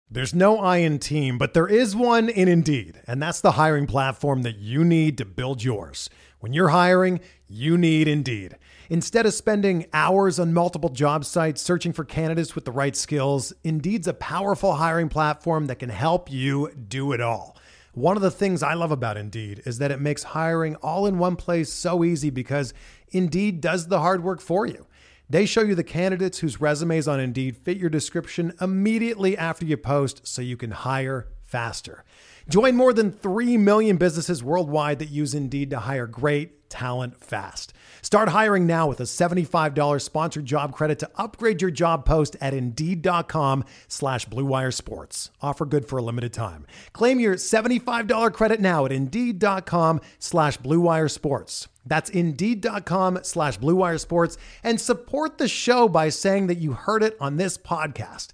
There's no I in team, but there is one in Indeed, and that's the hiring platform that you need to build yours. When you're hiring, you need Indeed. Instead of spending hours on multiple job sites searching for candidates with the right skills, Indeed's a powerful hiring platform that can help you do it all. One of the things I love about Indeed is that it makes hiring all in one place so easy because Indeed does the hard work for you. They show you the candidates whose resumes on Indeed fit your description immediately after you post so you can hire faster. Join more than 3 million businesses worldwide that use Indeed to hire great talent fast. Start hiring now with a $75 sponsored job credit to upgrade your job post at Indeed.com/Blue Wire Sports. Offer good for a limited time. Claim your $75 credit now at Indeed.com/Blue Wire Sports. That's Indeed.com/Blue Wire Sports, and support the show by saying that you heard it on this podcast.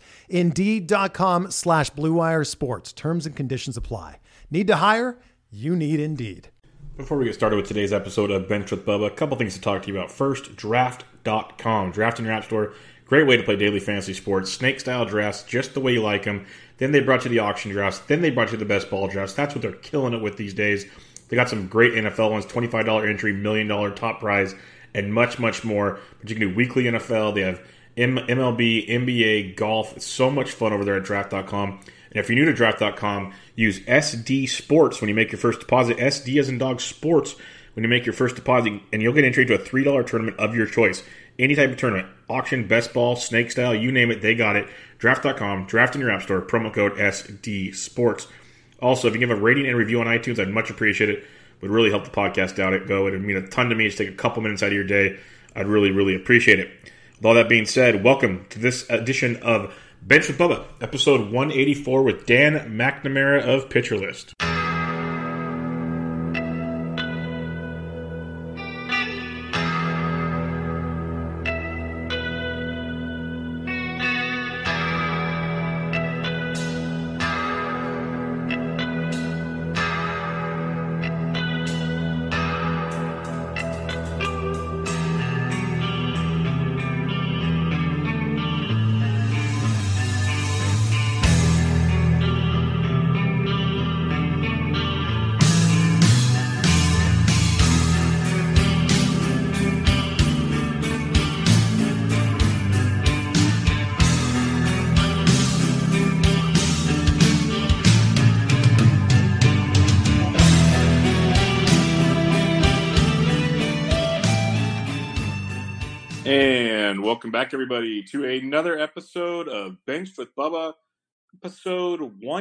Indeed.com/Blue Wire Sports. Terms and conditions apply. Need to hire? You need Indeed. Before we get started with today's episode of Bench with Bubba, a couple things to talk to you about. First, Draft.com. Draft in your app store. Great way to play daily fantasy sports. Snake-style drafts, just the way you like them. Then they brought you the auction drafts. Then they brought you the best ball drafts. That's what they're killing it with these days. They got some great NFL ones, $25 entry, $1 million top prize, and much, much more. But you can do weekly NFL. They have MLB, NBA, golf. It's so much fun over there at Draft.com. And if you're new to Draft.com, use SD Sports when you make your first deposit. SD as in dog sports when you make your first deposit, and you'll get entry to a $3 tournament of your choice. Any type of tournament. Auction, best ball, snake style, you name it, they got it. Draft.com, draft in your app store, promo code SD Sports. Also, if you give a rating and review on iTunes, I'd much appreciate it. It would really help the podcast out. It would mean a ton to me. Just take a couple minutes out of your day. I'd really, really appreciate it. With all that being said, welcome to this edition of Bench with Bubba, episode 184 with Dan McNamara of Pitcher List. And welcome back, everybody, to another episode of Bench with Bubba, episode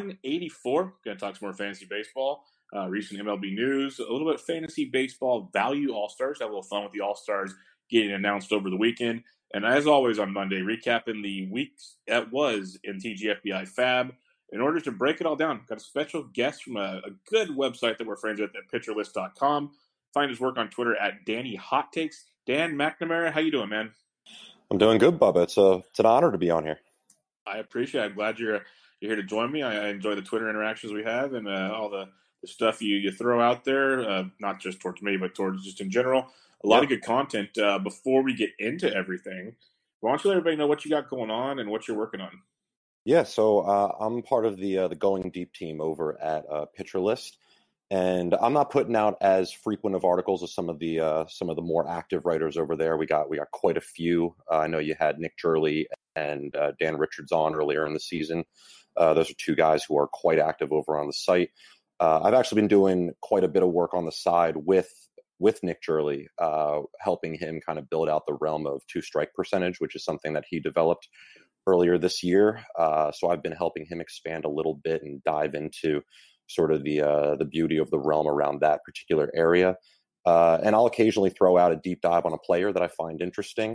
184. Going to talk some more fantasy baseball, recent MLB news, a little bit of fantasy baseball value All-Stars. Have a little fun with the All-Stars getting announced over the weekend. And as always on Monday, recapping the week that was in TGFBI Fab. In order to break it all down, got a special guest from a good website that we're friends with at PitcherList.com. Find his work on Twitter at Danny Hot Takes. Dan McNamara, how you doing, man? I'm doing good, Bubba. It's an honor to be on here. I appreciate it. I'm glad you're here to join me. I enjoy the Twitter interactions we have and all the stuff you throw out there, not just towards me, but towards just in general. A lot of good content. Before we get into everything, why don't you let everybody know what you got going on and what you're working on? Yeah, so I'm part of the Going Deep team over at Pitcher List. And I'm not putting out as frequent of articles as some of the more active writers over there. We got quite a few. I know you had Nick Gurley and Dan Richards on earlier in the season. Those are two guys who are quite active over on the site. I've actually been doing quite a bit of work on the side with Nick Gurley, helping him kind of build out the realm of two-strike percentage, which is something that he developed earlier this year. So I've been helping him expand a little bit and dive into sort of the beauty of the realm around that particular area. And I'll occasionally throw out a deep dive on a player that I find interesting.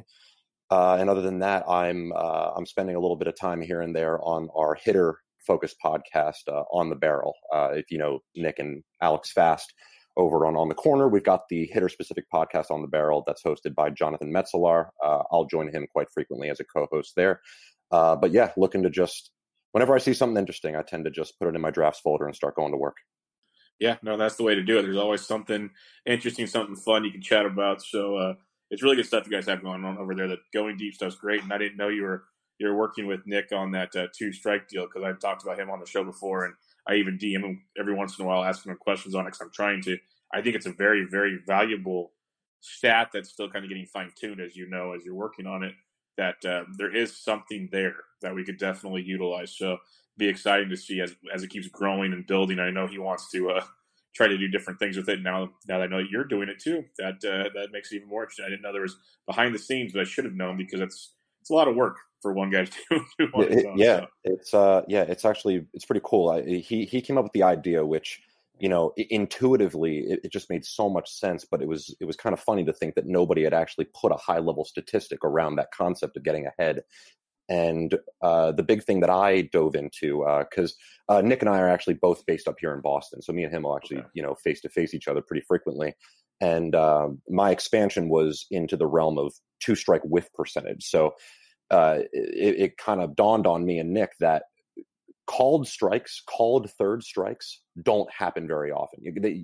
And other than that, I'm spending a little bit of time here and there on our hitter-focused podcast, On the Barrel. If you know Nick and Alex Fast over on the Corner, we've got the hitter-specific podcast On the Barrel that's hosted by Jonathan Metzelar. I'll join him quite frequently as a co-host there. But yeah, looking to just, whenever I see something interesting, I tend to just put it in my drafts folder and start going to work. Yeah, no, that's the way to do it. There's always something interesting, something fun you can chat about. So it's really good stuff you guys have going on over there. The Going Deep stuff's great, and I didn't know you were you're working with Nick on that 2-strike deal, because I've talked about him on the show before, and I even DM him every once in a while, asking him questions on it, because I'm trying to. I think it's a very, very valuable stat that's still kind of getting fine-tuned, as you know, as you're working on it, that there is something there that we could definitely utilize. So be exciting to see as it keeps growing and building. I know he wants to try to do different things with it. Now that I know you're doing it too, that makes it even more interesting. I didn't know there was behind the scenes, but I should have known, because it's a lot of work for one guy to do on his own. It's actually pretty cool. He came up with the idea, which, you know, intuitively it just made so much sense, but it was kind of funny to think that nobody had actually put a high level statistic around that concept of getting ahead. And the big thing that I dove into, because Nick and I are actually both based up here in Boston, so me and him will actually, face to face each other pretty frequently. And my expansion was into the realm of 2-strike whiff percentage. So it kind of dawned on me and Nick that called third strikes don't happen very often.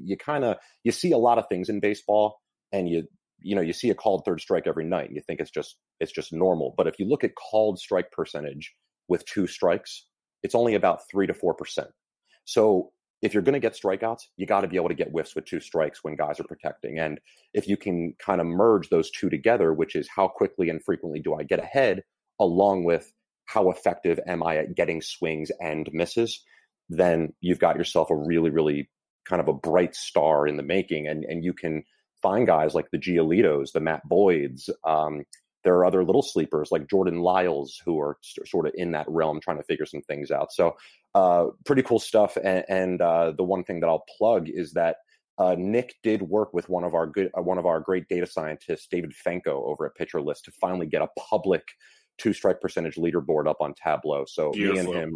You see a lot of things in baseball, and you see a called third strike every night, and you think it's just normal. But if you look at called strike percentage with 2 strikes, it's only about 3 to 4%. So if you're going to get strikeouts, you got to be able to get whiffs with 2 strikes when guys are protecting. And if you can kind of merge those two together, which is how quickly and frequently do I get ahead, along with how effective am I at getting swings and misses, then you've got yourself a really, really kind of a bright star in the making. And you can find guys like the Giolitos, the Matt Boyds. There are other little sleepers like Jordan Lyles who are sort of in that realm trying to figure some things out. So pretty cool stuff. And the one thing that I'll plug is that Nick did work with one of our great data scientists, David Fenko, over at Pitcher List, to finally get a public 2-strike percentage leaderboard up on Tableau. So me and him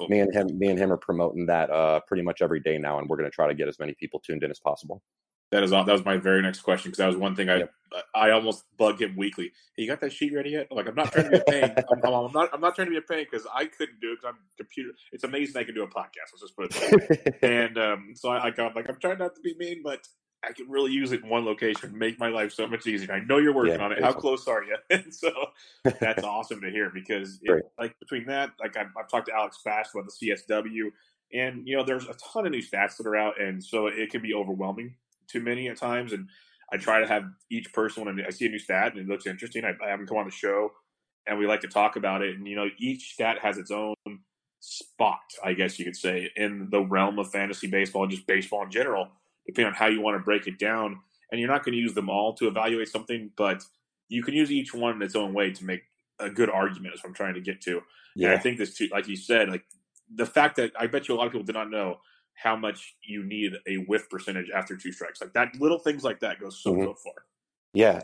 are promoting that pretty much every day now, and we're going to try to get as many people tuned in as possible. That was my very next question, because that was one thing I almost bug him weekly. Hey, you got that sheet ready yet? Like, I'm not trying to be a pain. I'm not trying to be a pain, because I couldn't do it because I'm computer. It's amazing I can do a podcast. Let's just put it that way. And so I'm trying not to be mean, but I can really use it in one location, make my life so much easier. I know you're working on it. How close are you? And so that's awesome to hear, because between that, like I've talked to Alex Fast about the CSW, and there's a ton of new stats that are out, and so it can be overwhelming too many at times. And I try to have each person, when I see a new stat and it looks interesting, I have them come on the show, and we like to talk about it. And each stat has its own spot, I guess you could say, in the realm of fantasy baseball and just baseball in general, depending on how you want to break it down. And you're not going to use them all to evaluate something, but you can use each one in its own way to make a good argument, is what I'm trying to get to. Yeah. And I think this too, like you said, like the fact that I bet you a lot of people did not know how much you need a whiff percentage after 2 strikes. Like that, little things like that go so far. Yeah,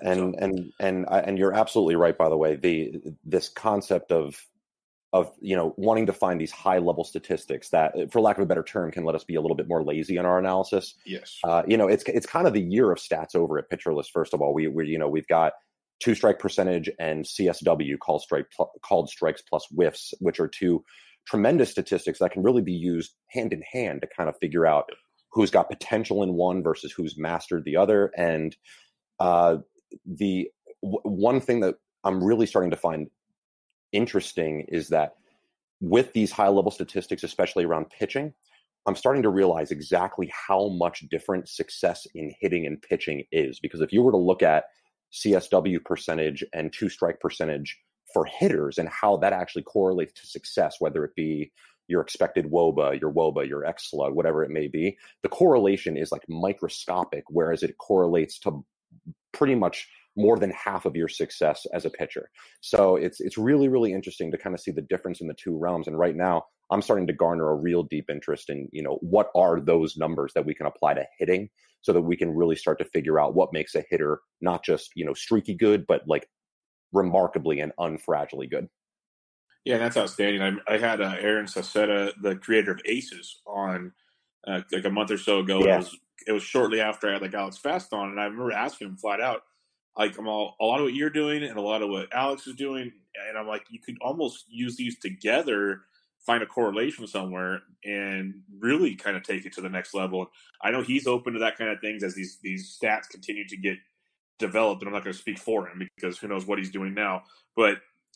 and you're absolutely right. By the way, this concept of wanting to find these high level statistics that, for lack of a better term, can let us be a little bit more lazy in our analysis. Yes. It's kind of the year of stats over at Pitcher List. First of all, we've got 2-strike percentage and CSW, called strikes plus whiffs, which are 2 tremendous statistics that can really be used hand in hand to kind of figure out who's got potential in one versus who's mastered the other. And the one thing that I'm really starting to find interesting is that with these high level statistics, especially around pitching, I'm starting to realize exactly how much different success in hitting and pitching is. Because if you were to look at CSW percentage and 2-strike percentage for hitters and how that actually correlates to success, whether it be your expected WOBA, your xSlug, whatever it may be, the correlation is like microscopic, whereas it correlates to pretty much more than half of your success as a pitcher. So it's really, really interesting to kind of see the difference in the 2 realms. And right now I'm starting to garner a real deep interest in, what are those numbers that we can apply to hitting, so that we can really start to figure out what makes a hitter not just, streaky good, but like remarkably and unfragilely good. Yeah, that's outstanding. I had Aaron Sacetta, the creator of Aces, on like a month or so ago. Yeah. It was shortly after I had like Alex Fast on, and I remember asking him flat out, like, a lot of what you're doing and a lot of what Alex is doing, and I'm like, you could almost use these together, find a correlation somewhere, and really kind of take it to the next level. And I know he's open to that kind of things as these stats continue to get developed, and I'm not going to speak for him because who knows what he's doing now. But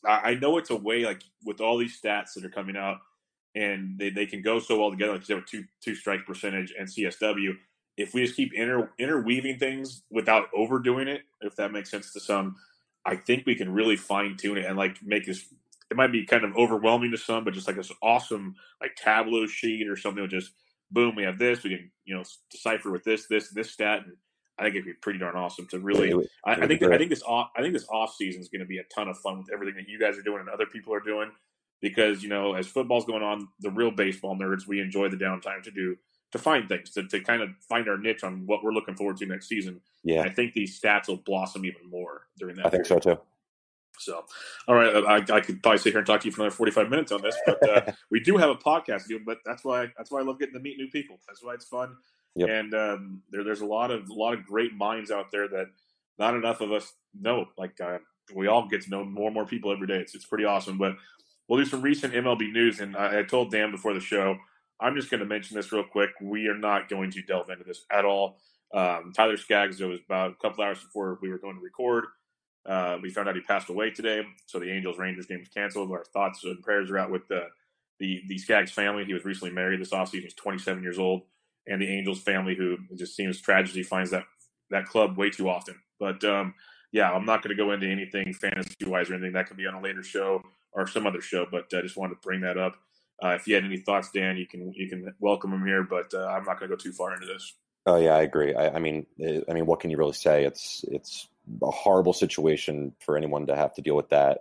I know it's a way, like with all these stats that are coming out, and they can go so well together, like you said, with two strike percentage and CSW. If we just keep interweaving things without overdoing it, if that makes sense to some, I think we can really fine tune it and like make this. It might be kind of overwhelming to some, but just like this awesome like Tableau sheet or something with just boom, we have this. We can decipher with this stat, and I think it'd be pretty darn awesome to really. I think this off season is going to be a ton of fun with everything that you guys are doing and other people are doing, because as football's going on, the real baseball nerds, we enjoy the downtime to find things to kind of find our niche on what we're looking forward to next season. Yeah, and I think these stats will blossom even more during that. I think so too. So, all right, I could probably sit here and talk to you for another 45 minutes on this, but we do have a podcast to do. But that's why I love getting to meet new people. That's why it's fun. Yep. And there's a lot of great minds out there that not enough of us know. Like we all get to know more and more people every day. It's pretty awesome. But we'll do some recent MLB news, and I told Dan before the show, I'm just going to mention this real quick. We are not going to delve into this at all. Tyler Skaggs, it was about a couple hours before we were going to record. We found out he passed away today, so the Angels-Rangers game was canceled. Our thoughts and prayers are out with the Skaggs family. He was recently married this offseason. He's 27 years old, and the Angels family, who it just seems tragedy finds that club way too often. But yeah, I'm not going to go into anything fantasy-wise or anything. That could be on a later show or some other show. But I just wanted to bring that up. If you had any thoughts, Dan, you can welcome him here. But I'm not going to go too far into this. Oh yeah, I agree. I mean, what can you really say? It's a horrible situation for anyone to have to deal with that.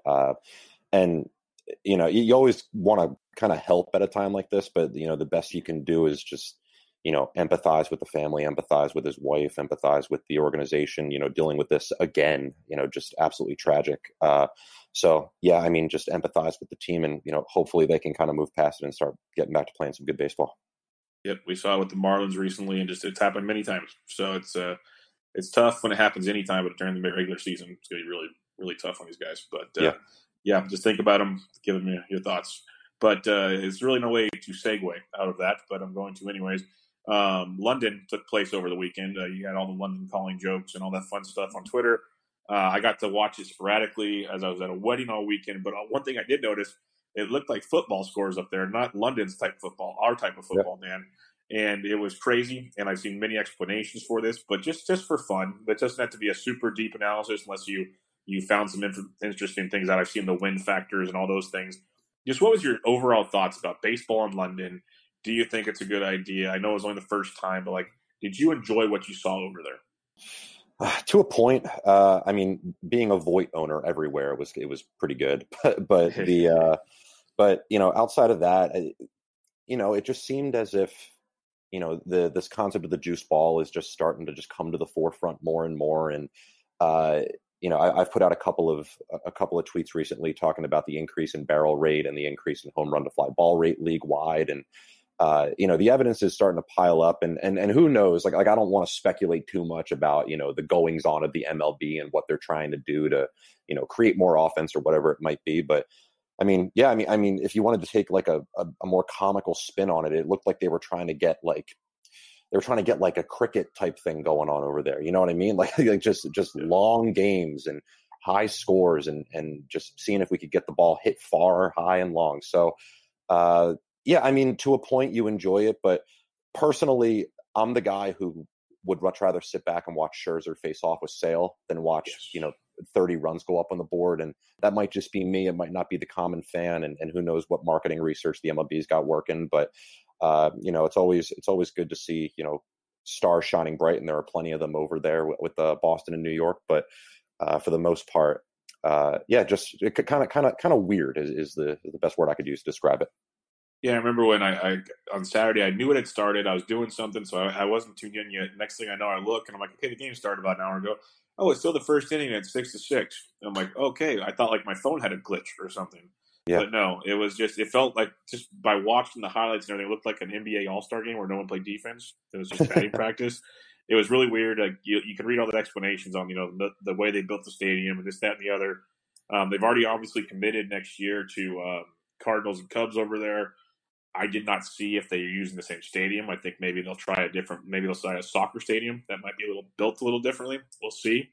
And you always want to kind of help at a time like this, but the best you can do is just empathize with the family, empathize with his wife, empathize with the organization. Dealing with this again, just absolutely tragic. So yeah, I mean, just empathize with the team, and hopefully they can kind of move past it and start getting back to playing some good baseball. Yep, we saw it with the Marlins recently, and it's happened many times. So it's tough when it happens anytime, but during the regular season, it's going to be really, really tough on these guys. But yeah, just think about them, give them your thoughts. But there's really no way to segue out of that, but I'm going to anyways. London took place over the weekend. You had all the London calling jokes and all that fun stuff on Twitter. I got to watch it sporadically as I was at a wedding all weekend. But one thing I did notice, it looked like football scores up there, not London's type of football, our type of football, man. And it was crazy, and I've seen many explanations for this, but just for fun. It doesn't have to be a super deep analysis unless you found some interesting things out. I've seen the win factors and all those things. Just what was your overall thoughts about baseball in London? Do you think it's a good idea? I know it was only the first time, but did you enjoy what you saw over there? To a point. I mean, being a Voight owner everywhere, it was pretty good. But outside of that, it just seemed as if this concept of the juice ball is just starting to just come to the forefront more and more. And I've put out a couple of tweets recently talking about the increase in barrel rate and the increase in home run to fly ball rate league wide. And the evidence is starting to pile up, and who knows, like I don't want to speculate too much about, the goings on of the MLB and what they're trying to do to, create more offense or whatever it might be. But I mean, if you wanted to take like a more comical spin on it, it looked like they were trying to get like a cricket type thing going on over there. You know what I mean? Like just long games and high scores and just seeing if we could get the ball hit far, high, and long. So, yeah, I mean, to a point you enjoy it, but personally, I'm the guy who would much rather sit back and watch Scherzer face off with Sale than watch, 30 runs go up on the board. And that might just be me. It might not be the common fan. And who knows what marketing research the MLB's got working. But, it's always good to see, stars shining bright. And there are plenty of them over there with Boston and New York. But for the most part, just kind of weird is the best word I could use to describe it. Yeah, I remember when I on Saturday, I knew it had started. I was doing something, so I wasn't tuned in yet. Next thing I know, I look, and I'm like, okay, the game started about an hour ago. Oh, it's still the first inning at 6-6. And I'm like, okay. I thought like my phone had a glitch or something. Yeah. But no, it was it felt like just by watching the highlights and everything, it looked like an NBA All-Star game where no one played defense. It was just batting practice. It was really weird. Like you can read all the explanations on, the way they built the stadium and this, that, and the other. They've already obviously committed next year to Cardinals and Cubs over there. I did not see if they are using the same stadium. I think maybe they'll try maybe they'll try a soccer stadium that might be built a little differently. We'll see.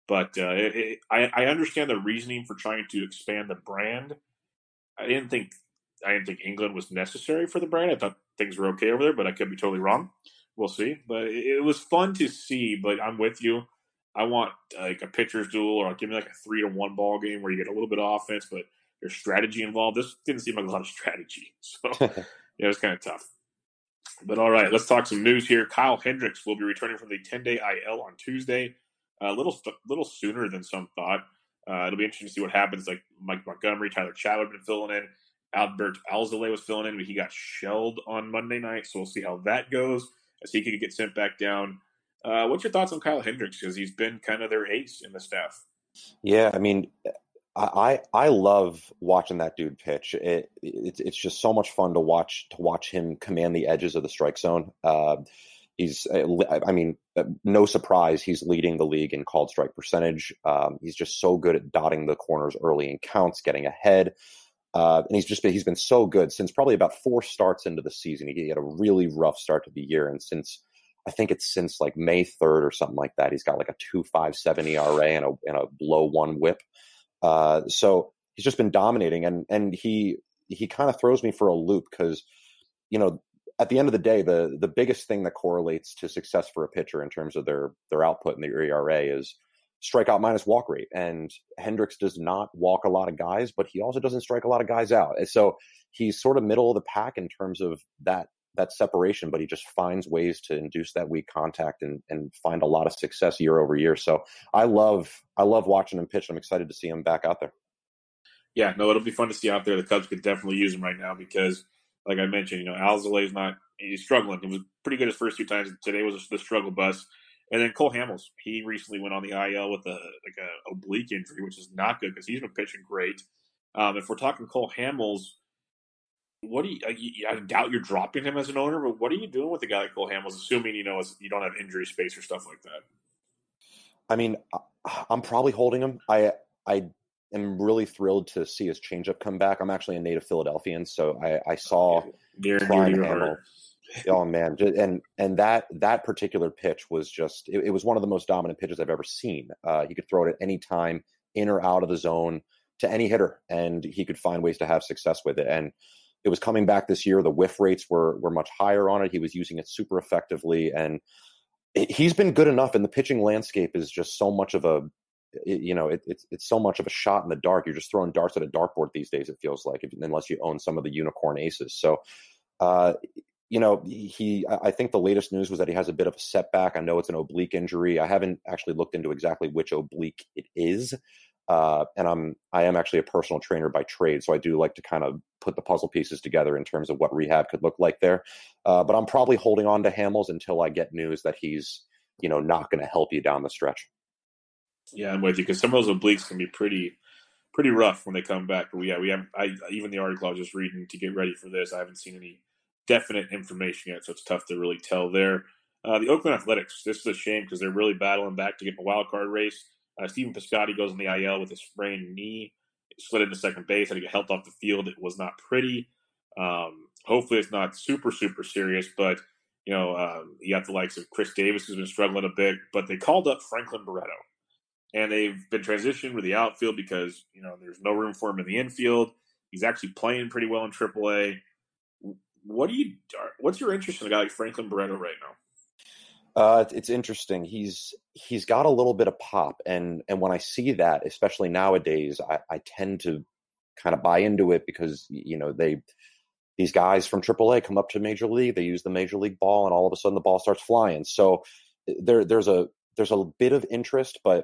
But I understand the reasoning for trying to expand the brand. I didn't think England was necessary for the brand. I thought things were okay over there, but I could be totally wrong. We'll see. But it was fun to see. But I'm with you. I want like a pitcher's duel, or give me like a 3-1 ball game where you get a little bit of offense, but there's strategy involved. This didn't seem like a lot of strategy, so it was kind of tough. But all right, let's talk some news here. Kyle Hendricks will be returning from the 10-day IL on Tuesday, a little sooner than some thought. It'll be interesting to see what happens. Like Mike Montgomery, Tyler Chatwood have been filling in. Albert Alzolay was filling in, but he got shelled on Monday night, so we'll see how that goes as he could get sent back down. What's your thoughts on Kyle Hendricks? Because he's been kind of their ace in the staff. Yeah, I mean, I love watching that dude pitch. It's just so much fun to watch him command the edges of the strike zone. No surprise, he's leading the league in called strike percentage. He's just so good at dotting the corners early in counts, getting ahead. And he's been so good since probably about 4 starts into the season. He had a really rough start to the year, and since like May 3rd or something like that, he's got like a 2.57 ERA and a below 1 WHIP. So he's just been dominating, and he kind of throws me for a loop because, at the end of the day, the biggest thing that correlates to success for a pitcher in terms of their output and their ERA is strikeout minus walk rate. And Hendricks does not walk a lot of guys, but he also doesn't strike a lot of guys out. And so he's sort of middle of the pack in terms of that separation, but he just finds ways to induce that weak contact and find a lot of success year over year. So I love watching him pitch. I'm excited to see him back out there. Yeah, no, it'll be fun to see out there. The Cubs could definitely use him right now because, like I mentioned, Alzolay he's struggling. He was pretty good his first 2 times. Today was the struggle bus. And then Cole Hamels, he recently went on the IL with a oblique injury, which is not good because he's been pitching great. If we're talking Cole Hamels, what do you? I doubt you're dropping him as an owner, but what are you doing with a guy like Cole Hamels, assuming you don't have injury space or stuff like that? I mean, I'm probably holding him. I am really thrilled to see his changeup come back. I'm actually a native Philadelphian, so I saw prime Hamels. Oh man, and that particular pitch was just it was one of the most dominant pitches I've ever seen. He could throw it at any time, in or out of the zone, to any hitter, and he could find ways to have success with it. And it was coming back this year. The whiff rates were much higher on it. He was using it super effectively, and he's been good enough. And the pitching landscape is just so much of it's so much of a shot in the dark. You're just throwing darts at a dartboard these days. It feels like, unless you own some of the unicorn aces. So, I think the latest news was that he has a bit of a setback. I know it's an oblique injury. I haven't actually looked into exactly which oblique it is. And I am actually a personal trainer by trade, so I do like to kind of put the puzzle pieces together in terms of what rehab could look like there. But I'm probably holding on to Hamels until I get news that he's, not going to help you down the stretch. Yeah, I'm with you because some of those obliques can be pretty rough when they come back. But even the article I was just reading to get ready for this, I haven't seen any definite information yet, so it's tough to really tell there. The Oakland Athletics, this is a shame because they're really battling back to get in the wild card race. Stephen Piscotty goes in the IL with a sprained knee. It slid into second base. Had to get helped off the field. It was not pretty. Hopefully it's not super, super serious, but, you got the likes of Chris Davis who's been struggling a bit, but they called up Franklin Barreto. And they've been transitioned to the outfield because, there's no room for him in the infield. He's actually playing pretty well in AAA. What's your interest in a guy like Franklin Barreto right now? It's interesting. He's got a little bit of pop, and when I see that, especially nowadays, I tend to kind of buy into it because these guys from AAA come up to Major League, they use the Major League ball, and all of a sudden the ball starts flying. So there's a bit of interest, but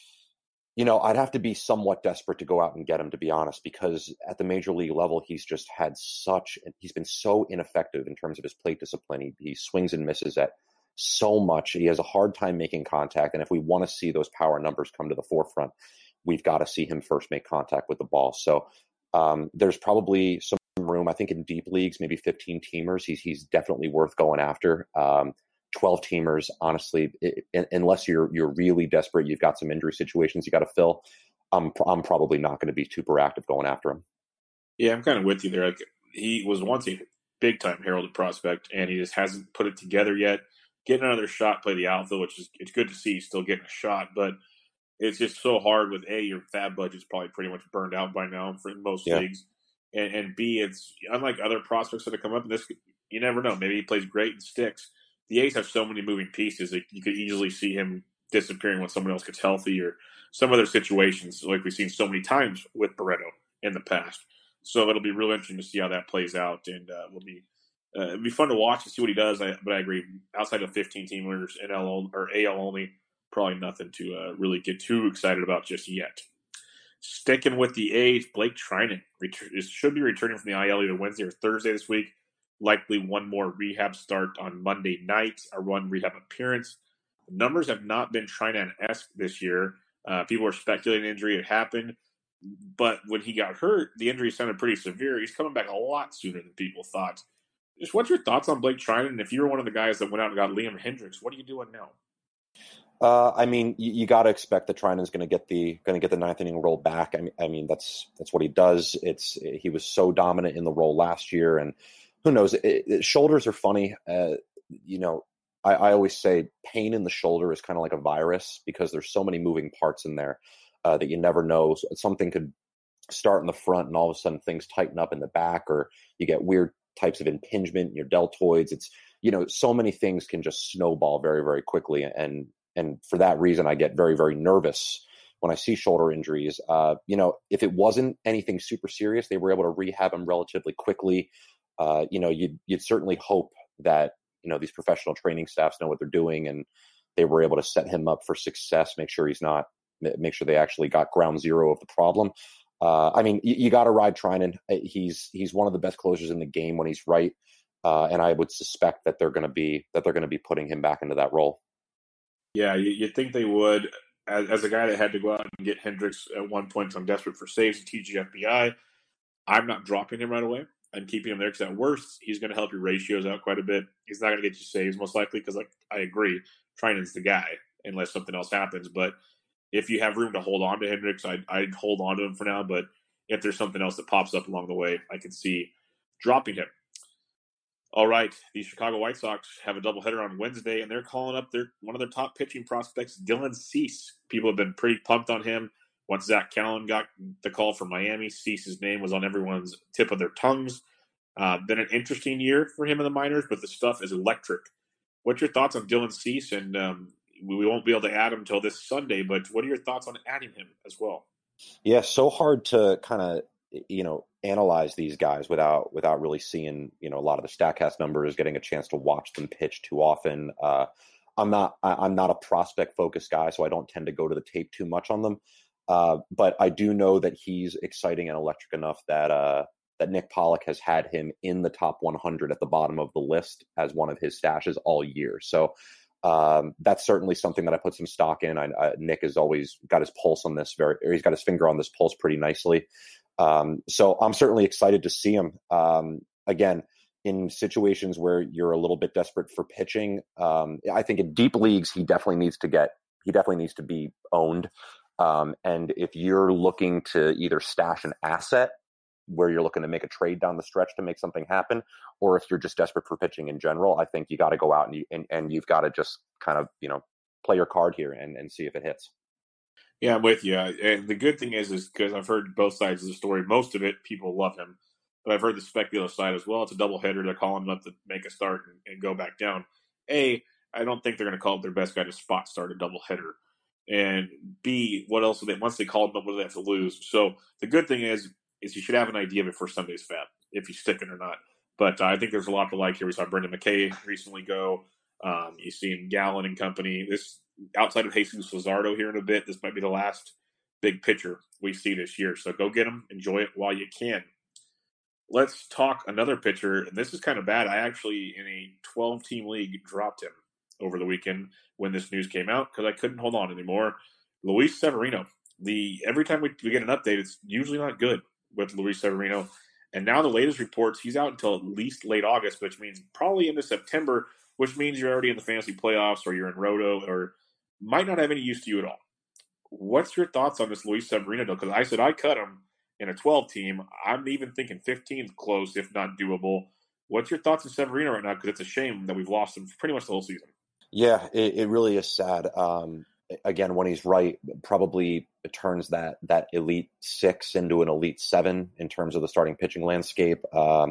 I'd have to be somewhat desperate to go out and get him, to be honest, because at the Major League level, he's been so ineffective in terms of his plate discipline. He swings and misses at so much. He has a hard time making contact. And if we want to see those power numbers come to the forefront, we've got to see him first make contact with the ball. So there's probably some room, I think, in deep leagues, maybe 15 teamers. He's definitely worth going after. 12 teamers, honestly, unless you're really desperate, you've got some injury situations you got to fill. I'm probably not going to be super active going after him. Yeah, I'm kind of with you there. Like, he was once a big time heralded prospect, and he just hasn't put it together yet. Getting another shot, play the outfield, which is it's good to see. He's still getting a shot, but it's just so hard with A, your fab budget's probably pretty much burned out by now for most leagues. And B, it's unlike other prospects that have come up, and this you never know. Maybe he plays great and sticks. The A's have so many moving pieces that you could easily see him disappearing when someone else gets healthy or some other situations like we've seen so many times with Barreto in the past. So it'll be real interesting to see how that plays out, and it'll be fun to watch and see what he does. But I agree, outside of 15 winners, NL or AL only, probably nothing to really get too excited about just yet. Sticking with the A's, Blake Treinen should be returning from the IL either Wednesday or Thursday this week. Likely one more rehab start on Monday night, or one rehab appearance. The numbers have not been Treinen-esque this year. People were speculating injury had happened, but when he got hurt, the injury sounded pretty severe. He's coming back a lot sooner than people thought. Just what's your thoughts on Blake Treinen? If you were one of the guys that went out and got Liam Hendriks, what are you doing now? I mean, you got to expect that Treinen's going to get the ninth inning role back. I mean that's what he does. He was so dominant in the role last year, and who knows? Shoulders are funny. I always say pain in the shoulder is kind of like a virus because there's so many moving parts in there that you never know. Something could start in the front, and all of a sudden things tighten up in the back, or you get weird types of impingement in your deltoids. It's so many things can just snowball very, very quickly, and for that reason, I get very, very nervous when I see shoulder injuries. If it wasn't anything super serious, they were able to rehab him relatively quickly. You'd certainly hope that these professional training staffs know what they're doing, and they were able to set him up for success. Make sure they actually got ground zero of the problem. You got to ride Treinen. He's one of the best closers in the game when he's right, and I would suspect that they're going to be putting him back into that role. Yeah, you'd think they would. As a guy that had to go out and get Hendriks at one point, so I'm desperate for saves and TGFBI, I'm not dropping him right away. I'm keeping him there because at worst, he's going to help your ratios out quite a bit. He's not going to get you saves most likely because, I agree, Treinen's the guy unless something else happens. But if you have room to hold on to Hendriks, I'd hold on to him for now. But if there's something else that pops up along the way, I can see dropping him. All right, the Chicago White Sox have a doubleheader on Wednesday, and they're calling up one of their top pitching prospects, Dylan Cease. People have been pretty pumped on him. Once Zach Callen got the call from Miami, Cease's name was on everyone's tip of their tongues. Been an interesting year for him in the minors, but the stuff is electric. What's your thoughts on Dylan Cease? And we won't be able to add him until this Sunday, but what are your thoughts on adding him as well? Yeah, so hard to kind of analyze these guys without really seeing a lot of the StatCast numbers, getting a chance to watch them pitch too often. I'm not a prospect focused guy, so I don't tend to go to the tape too much on them. But I do know that he's exciting and electric enough that Nick Pollock has had him in the top 100 at the bottom of the list as one of his stashes all year. So that's certainly something that I put some stock in. Nick has always got his pulse on this he's got his finger on this pulse pretty nicely. So I'm certainly excited to see him. Again, in situations where you're a little bit desperate for pitching, I think in deep leagues, he definitely needs to be owned. And if you're looking to either stash an asset where you're looking to make a trade down the stretch to make something happen, or if you're just desperate for pitching in general, I think you got to go out and you've got to just kind of, play your card here and see if it hits. Yeah, I'm with you. And the good thing is because I've heard both sides of the story, most of it, people love him. But I've heard the speculative side as well. It's a doubleheader. They're calling him up to make a start and go back down. I don't think they're going to call up their best guy to spot start a doubleheader. And B, what else? Once they call him up, what do they have to lose? So the good thing is you should have an idea before Sunday's Fab, if he's sticking or not. But I think there's a lot to like here. We saw Brendan McKay recently go. You see Gallen and company. This outside of Jesus Luzardo here in a bit, this might be the last big pitcher we see this year. So go get him. Enjoy it while you can. Let's talk another pitcher. And this is kind of bad. I actually, in a 12-team league, dropped him over the weekend when this news came out because I couldn't hold on anymore. Luis Severino. Every time we get an update, it's usually not good with Luis Severino. And now the latest reports, he's out until at least late August, which means probably into September, which means you're already in the fantasy playoffs or you're in Roto or might not have any use to you at all. What's your thoughts on this Luis Severino, though? Because I said I cut him in a 12-team. I'm even thinking 15's close, if not doable. What's your thoughts on Severino right now? Because it's a shame that we've lost him for pretty much the whole season. Yeah, it really is sad. again, when he's right, probably turns that elite 6 into an elite 7 in terms of the starting pitching landscape.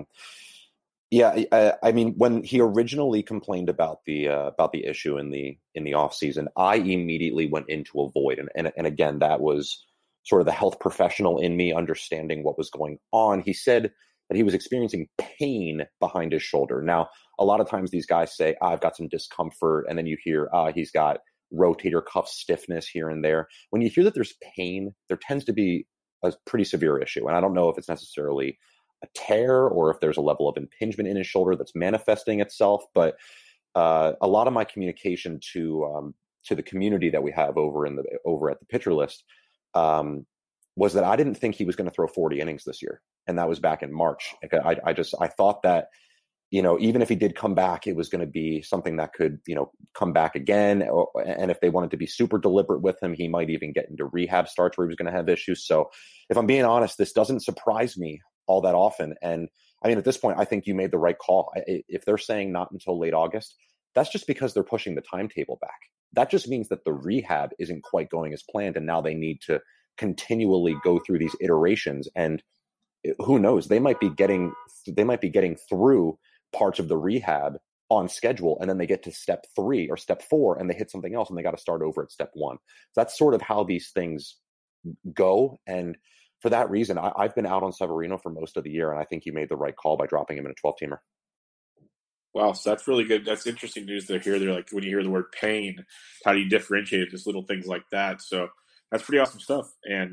I mean, when he originally complained about the issue in the offseason, I immediately went into a void. And again, that was sort of the health professional in me understanding what was going on. He said that he was experiencing pain behind his shoulder. Now, a lot of times these guys say, I've got some discomfort. And then you hear, he's got rotator cuff stiffness here and there. When you hear that there's pain, there tends to be a pretty severe issue. And I don't know if it's necessarily a tear or if there's a level of impingement in his shoulder that's manifesting itself. But a lot of my communication to the community that we have over at the Pitcher List was that I didn't think he was going to throw 40 innings this year. And that was back in March. I thought that, even if he did come back, it was going to be something that could, come back again. And if they wanted to be super deliberate with him, he might even get into rehab starts where he was going to have issues. So if I'm being honest, this doesn't surprise me all that often. And I mean, at this point, I think you made the right call. If they're saying not until late August, that's just because they're pushing the timetable back. That just means that the rehab isn't quite going as planned. And now they need to continually go through these iterations. And who knows, they might be getting through parts of the rehab on schedule. And then they get to step 3 or step 4 and they hit something else and they got to start over at step 1. That's sort of how these things go. And for that reason, I've been out on Severino for most of the year, and I think you made the right call by dropping him in a 12-teamer. Wow, so that's really good. That's interesting news to hear. They're like, when you hear the word pain, how do you differentiate it? Just little things like that. So that's pretty awesome stuff. And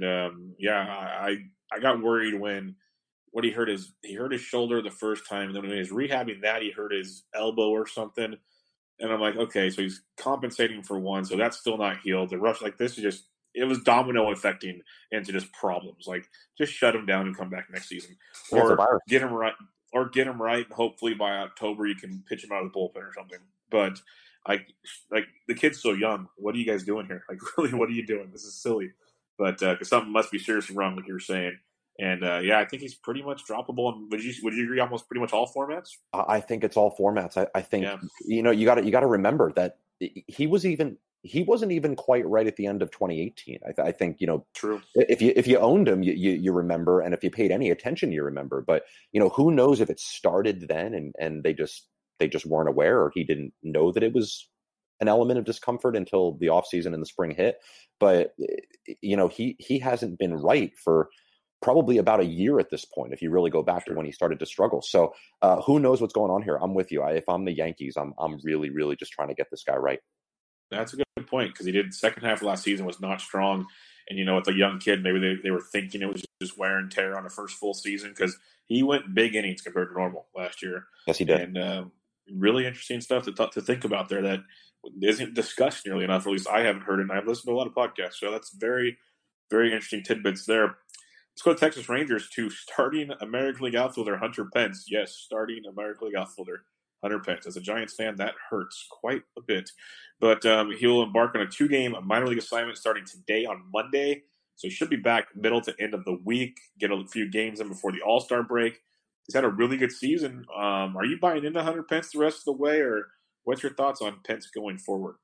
I got worried when he hurt his shoulder the first time. And then when he was rehabbing that, he hurt his elbow or something. And I'm like, okay, so he's compensating for one, so that's still not healed. The rush like this is just. It was domino affecting into just problems. Like, just shut him down and come back next season, or get him right. And hopefully by October you can pitch him out of the bullpen or something. But like the kid's so young. What are you guys doing here? Like, really, what are you doing? This is silly. But because something must be seriously wrong, like you were saying. And I think he's pretty much droppable. And would you agree? Almost pretty much all formats. I think it's all formats. I think you got to remember that he wasn't even quite right at the end of 2018. I think, true. If you owned him, you remember, and if you paid any attention, you remember. But who knows if it started then and they just weren't aware, or he didn't know that it was an element of discomfort until the offseason and the spring hit. But he hasn't been right for probably about a year at this point, if you really go back to when he started to struggle. So who knows what's going on here? I'm with you. If I'm the Yankees, I'm really, really just trying to get this guy right. That's a good point, because he did second half of last season was not strong. And, with a young kid, maybe they were thinking it was just wear and tear on the first full season, because he went big innings compared to normal last year. Yes, he did. And really interesting stuff to think about there that isn't discussed nearly enough, or at least I haven't heard it, and I've listened to a lot of podcasts. So that's very, very interesting tidbits there. Let's go to Texas Rangers, to starting American League outfielder Hunter Pence. Yes, starting American League outfielder Hunter Pence. As a Giants fan, that hurts quite a bit. But he will embark on a 2-game minor league assignment starting today on Monday. So he should be back middle to end of the week, get a few games in before the All-Star break. He's had a really good season. Are you buying into Hunter Pence the rest of the way, or what's your thoughts on Pence going forward?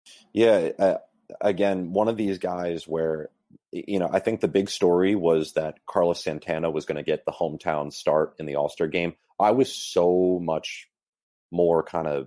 Yeah, again, one of these guys where, I think the big story was that Carlos Santana was going to get the hometown start in the All-Star game. I was so much more kind of,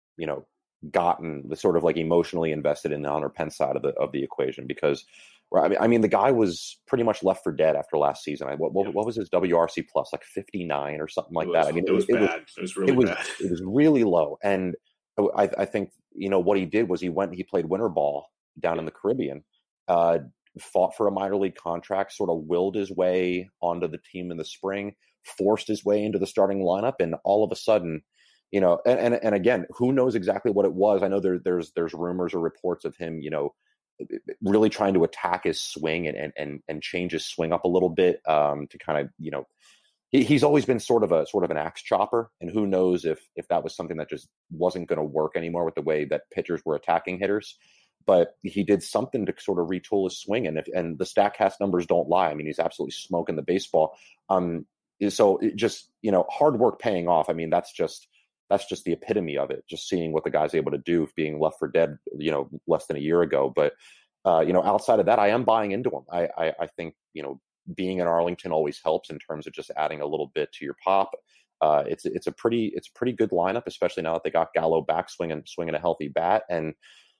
gotten the sort of like emotionally invested in the Hunter Pence side of the equation, because I mean the guy was pretty much left for dead after last season. What was his WRC plus, like 59 or something like that? I mean, it was bad. It was really bad. It was really low. And I think what he did was he played winter ball down in the Caribbean, fought for a minor league contract, sort of willed his way onto the team in the spring, forced his way into the starting lineup, and all of a sudden, and again, who knows exactly what it was? I know there's rumors or reports of him, really trying to attack his swing and change his swing up a little bit, to kind of, he's always been sort of an axe chopper, and who knows if that was something that just wasn't going to work anymore with the way that pitchers were attacking hitters. But he did something to sort of retool his swing, and the StatCast numbers don't lie. I mean, he's absolutely smoking the baseball. So it just, hard work paying off. I mean, that's just that's just the epitome of it. Just seeing what the guy's able to do, being left for dead, less than a year ago. But outside of that, I am buying into him. I think being in Arlington always helps in terms of just adding a little bit to your pop. It's a pretty good lineup, especially now that they got Gallo back swinging a healthy bat, and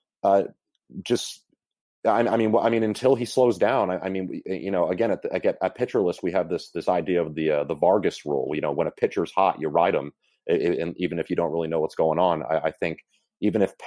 until he slows down. Again at pitcher list, we have this idea of the Vargas rule. When a pitcher's hot, you ride him, and even if you don't really know what's going on. I think even if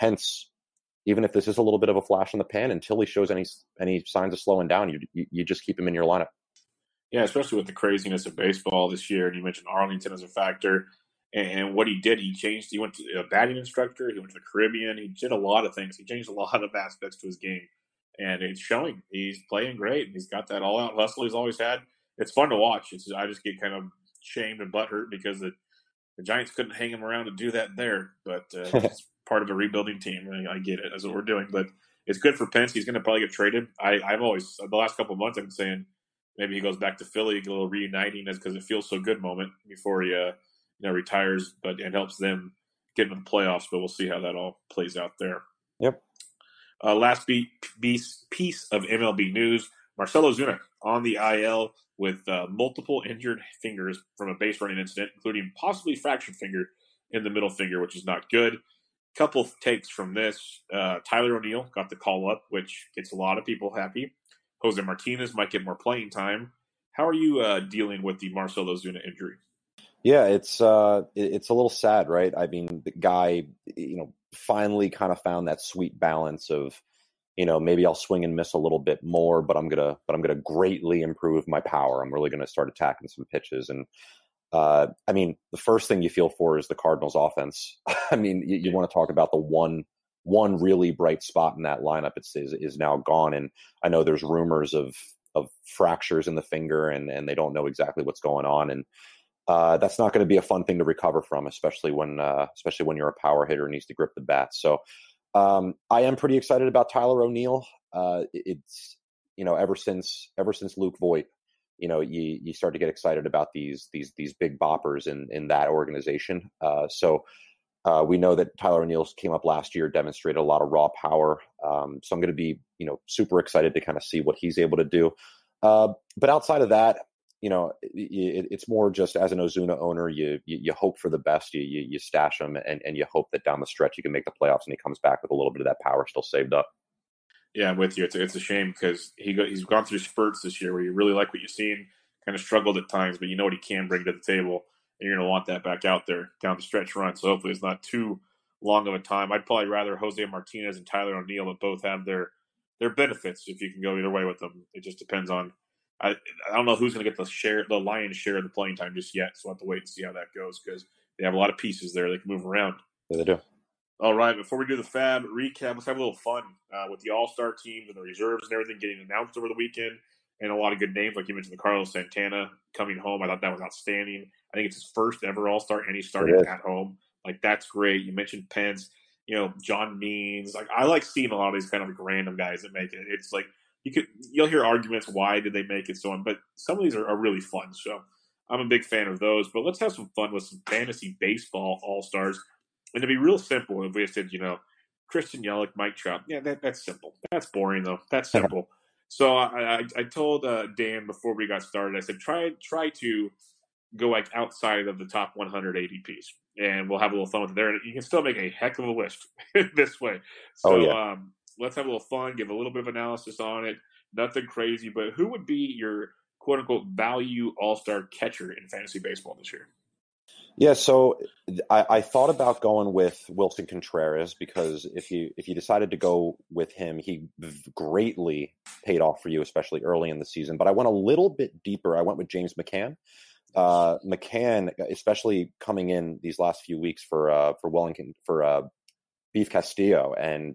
this is a little bit of a flash in the pan, until he shows any signs of slowing down, you just keep him in your lineup. Yeah, especially with the craziness of baseball this year. And you mentioned Arlington as a factor. And what he did, he went to a batting instructor. He went to the Caribbean. He did a lot of things. He changed a lot of aspects to his game. And it's showing. He's playing great. He's got that all-out hustle he's always had. It's fun to watch. I just get kind of shamed and butthurt because the Giants couldn't hang him around to do that there. But it's part of a rebuilding team. I get it. That's what we're doing. But it's good for Pence. He's going to probably get traded. I've always, the last couple of months, I've been saying maybe he goes back to Philly, a little reuniting because it feels so good moment before he retires. But it helps them get into the playoffs. But we'll see how that all plays out there. Yep. Last piece of MLB news, Marcell Ozuna on the IL with multiple injured fingers from a base running incident, including possibly fractured finger in the middle finger, which is not good. Couple takes from this. Tyler O'Neill got the call up, which gets a lot of people happy. Jose Martinez might get more playing time. How are you dealing with the Marcell Ozuna injury? Yeah, it's a little sad, right? I mean, the guy, finally kind of found that sweet balance of, maybe I'll swing and miss a little bit more, but I'm gonna greatly improve my power. I'm really gonna start attacking some pitches. And the first thing you feel for is the Cardinals' offense. You want to talk about the one really bright spot in that lineup is now gone. And I know there's rumors of fractures in the finger, and they don't know exactly what's going on. And that's not going to be a fun thing to recover from, especially when you're a power hitter and needs to grip the bat. So I am pretty excited about Tyler O'Neill. It's ever since Luke Voit, you start to get excited about these big boppers in that organization. So we know that Tyler O'Neill came up last year, demonstrated a lot of raw power. So I'm going to be super excited to kind of see what he's able to do. But outside of that, it's more just as an Ozuna owner, you hope for the best. You stash him and you hope that down the stretch you can make the playoffs and he comes back with a little bit of that power still saved up. Yeah, I'm with you. It's a shame because he's gone through spurts this year where you really like what you've seen, kind of struggled at times, but you know what he can bring to the table, and you're going to want that back out there down the stretch run. So hopefully it's not too long of a time. I'd probably rather Jose Martinez and Tyler O'Neill, but both have their benefits if you can go either way with them. It just depends on. I don't know who's going to get the lion's share of the playing time just yet, so we'll have to wait and see how that goes because they have a lot of pieces there. They can move around. Yeah, they do. All right, before we do the Fab recap, let's have a little fun with the All-Star teams and the reserves and everything getting announced over the weekend, and a lot of good names, like you mentioned, the Carlos Santana coming home. I thought that was outstanding. I think it's his first ever All-Star, and he's starting at home. Like, that's great. You mentioned Pence, John Means. Like, I like seeing a lot of these kind of random guys that make it. It's like, you'll hear arguments, why did they make it so on, but some of these are really fun. So I'm a big fan of those. But let's have some fun with some fantasy baseball all-stars. And to be real simple, if we said, Christian Yelich, Mike Trout, yeah, that's simple. That's boring though. That's simple. So I told Dan before we got started, I said try to go like outside of the top 100 ADPs, and we'll have a little fun with it there. And you can still make a heck of a list this way. So let's have a little fun, give a little bit of analysis on it. Nothing crazy, but who would be your quote-unquote value all-star catcher in fantasy baseball this year? Yeah, so I thought about going with Wilson Contreras because if you decided to go with him, he greatly paid off for you, especially early in the season. But I went a little bit deeper. I went with James McCann. McCann, especially coming in these last few weeks for Wellington, for Beef Castillo, and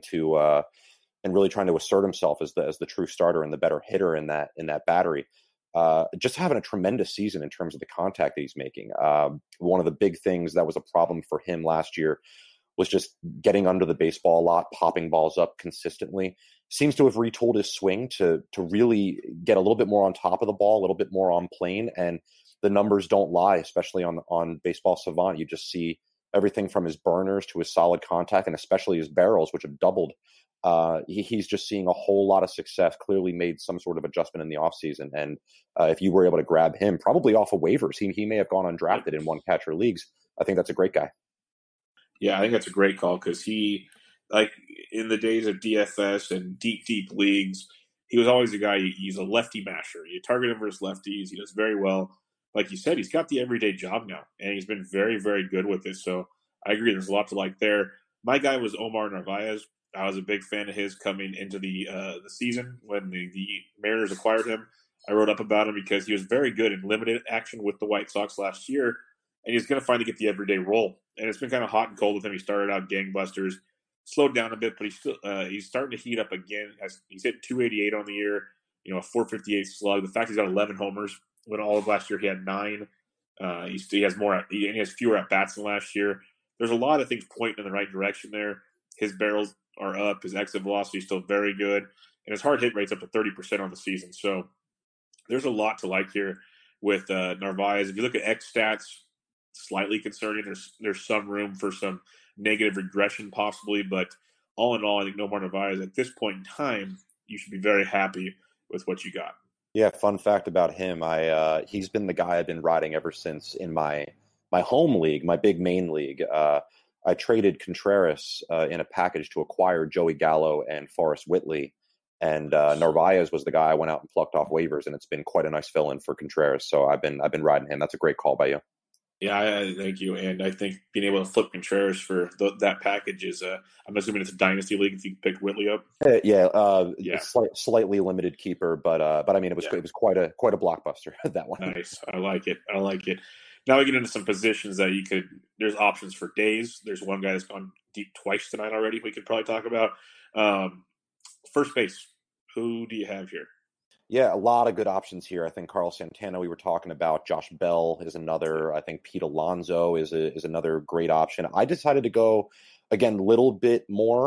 really trying to assert himself as the true starter and the better hitter in that battery. Just having a tremendous season in terms of the contact that he's making. One of the big things that was a problem for him last year was just getting under the baseball a lot, popping balls up consistently. Seems to have retooled his swing to really get a little bit more on top of the ball, a little bit more on plane, and the numbers don't lie, especially on Baseball Savant. You just see everything from his burners to his solid contact, and especially his barrels, which have doubled. He's just seeing a whole lot of success, clearly made some sort of adjustment in the offseason. And if you were able to grab him, probably off of waivers, he may have gone undrafted in one catcher leagues. I think that's a great guy. Yeah, I think that's a great call because he, like in the days of DFS and deep leagues, he was always a guy, he's a lefty masher. You target him versus lefties. He does very well. Like you said, he's got the everyday job now, and he's been very, very good with it. So I agree. There's a lot to like there. My guy was Omar Narvaez. I was a big fan of his coming into the season when the Mariners acquired him. I wrote up about him because he was very good in limited action with the White Sox last year, and he's going to finally get the everyday role. And it's been kind of hot and cold with him. He started out gangbusters, slowed down a bit, but he's starting to heat up again. He's hit 288 on the year, a 458 slug. The fact he's got 11 homers when all of last year he had 9. He has more, he has fewer at bats than last year. There's a lot of things pointing in the right direction there. His barrels are up. His exit velocity is still very good, and his hard hit rate's up to 30% on the season. So there's a lot to like here with Narvaez. If you look at X stats, slightly concerning. There's some room for some negative regression possibly, but all in all, I think Nomar Narvaez at this point in time, you should be very happy with what you got. Yeah, fun fact about him, he's been the guy I've been riding ever since in my home league, my big main league. I traded Contreras in a package to acquire Joey Gallo and Forrest Whitley, and Narvaez was the guy I went out and plucked off waivers, and it's been quite a nice fill-in for Contreras. So I've been riding him. That's a great call by you. Yeah, thank you. And I think being able to flip Contreras for that package is, I'm assuming it's a dynasty league if you pick Whitley up. Yeah. Slightly limited keeper, but I mean, it was quite a blockbuster, that one. Nice. I like it. Now we get into some positions that there's options for days. There's one guy that's gone deep twice tonight already we could probably talk about. First base, who do you have here? Yeah, a lot of good options here. I think Carlos Santana we were talking about. Josh Bell is another. I think Pete Alonso is another great option. I decided to go, again, a little bit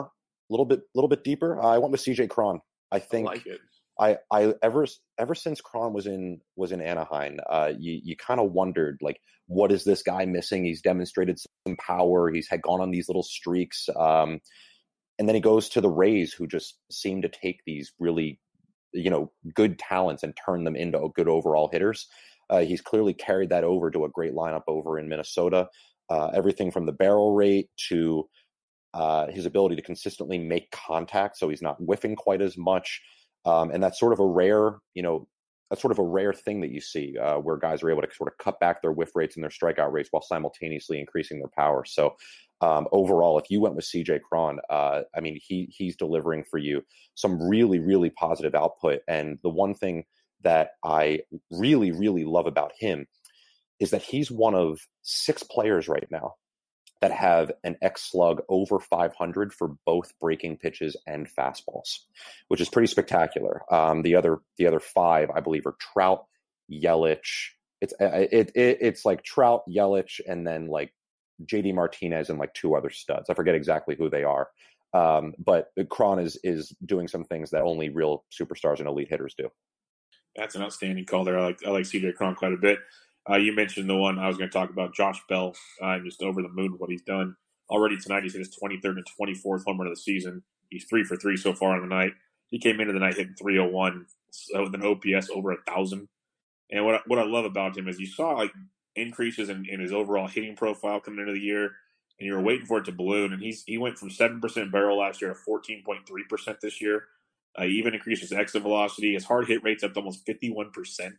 deeper. I went with CJ Cron. I think I like it. I ever since Cron was in Anaheim, you kind of wondered, like, what is this guy missing? He's demonstrated some power. He's had gone on these little streaks, and then he goes to the Rays, who just seem to take these really, good talents and turn them into good overall hitters. He's clearly carried that over to a great lineup over in Minnesota. Everything from the barrel rate to his ability to consistently make contact, so he's not whiffing quite as much. And that's sort of a rare, thing that you see where guys are able to sort of cut back their whiff rates and their strikeout rates while simultaneously increasing their power. So overall, if you went with CJ Cron, I mean, he's delivering for you some really, really positive output. And the one thing that I really, really love about him is that he's one of 6 players right now that have an xSlug over 500 for both breaking pitches and fastballs, which is pretty spectacular. The other 5, I believe, are Trout, Yelich. It's like Trout, Yelich, and then like JD Martinez and like 2 other studs. I forget exactly who they are. But Cron is doing some things that only real superstars and elite hitters do. That's an outstanding call there. I like CJ Cron quite a bit. You mentioned the one I was going to talk about, Josh Bell. I'm just over the moon with what he's done. Already tonight, he's hit his 23rd and 24th home run of the season. He's 3 for 3 so far on the night. He came into the night hitting 301 with an OPS over 1,000. And what I love about him is you saw like increases in his overall hitting profile coming into the year, and you were waiting for it to balloon. And he went from 7% barrel last year to 14.3% this year. He even increased his exit velocity. His hard hit rate's up to almost 51%.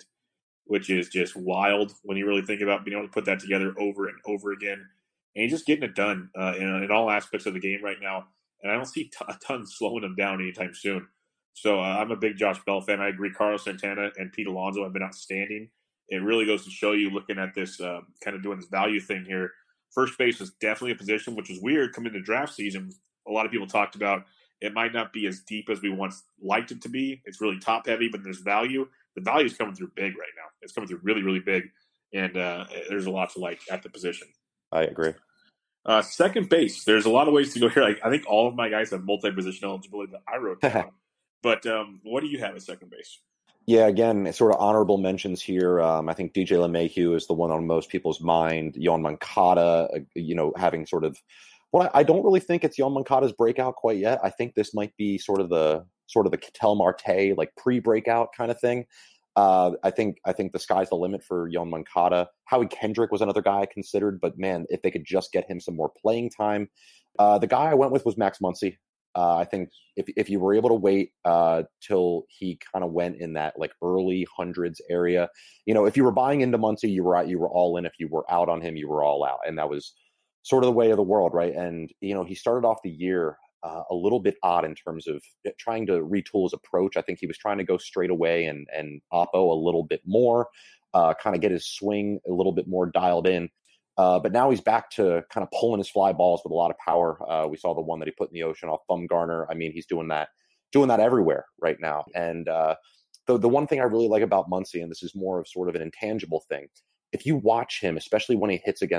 Which is just wild when you really think about being able to put that together over and over again. And he's just getting it done in all aspects of the game right now. And I don't see a ton slowing him down anytime soon. So I'm a big Josh Bell fan. I agree. Carlos Santana and Pete Alonso have been outstanding. It really goes to show you, looking at this, kind of doing this value thing here. First base is definitely a position, which is weird coming into draft season. A lot of people talked about it might not be as deep as we once liked it to be. It's really top heavy, but there's value. The value is coming through big right now. It's coming through really, really big, and there's a lot to like at the position. I agree. Second base, there's a lot of ways to go here. Like, I think all of my guys have multi-position eligibility that I wrote down. But what do you have at second base? Yeah, again, sort of honorable mentions here. I think DJ LeMahieu is the one on most people's mind. Yoan Moncada, having sort of. Well, I don't really think it's Yoan Moncada's breakout quite yet. I think this might be sort of the Ketel Marte like pre-breakout kind of thing. I think the sky's the limit for Yoan Moncada. Howie Kendrick was another guy I considered, but man, if they could just get him some more playing time. The guy I went with was Max Muncy. I think if you were able to wait till he kind of went in that like early hundreds area, if you were buying into Muncy, you were all in. If you were out on him, you were all out, and that was sort of the way of the world, right? And he started off the year a little bit odd in terms of trying to retool his approach. I think he was trying to go straight away and oppo a little bit more, kind of get his swing a little bit more dialed in. But now he's back to kind of pulling his fly balls with a lot of power. We saw the one that he put in the ocean off Bumgarner. I mean, he's doing that everywhere right now. And the one thing I really like about Muncy, and this is more of sort of an intangible thing, if you watch him, especially when he hits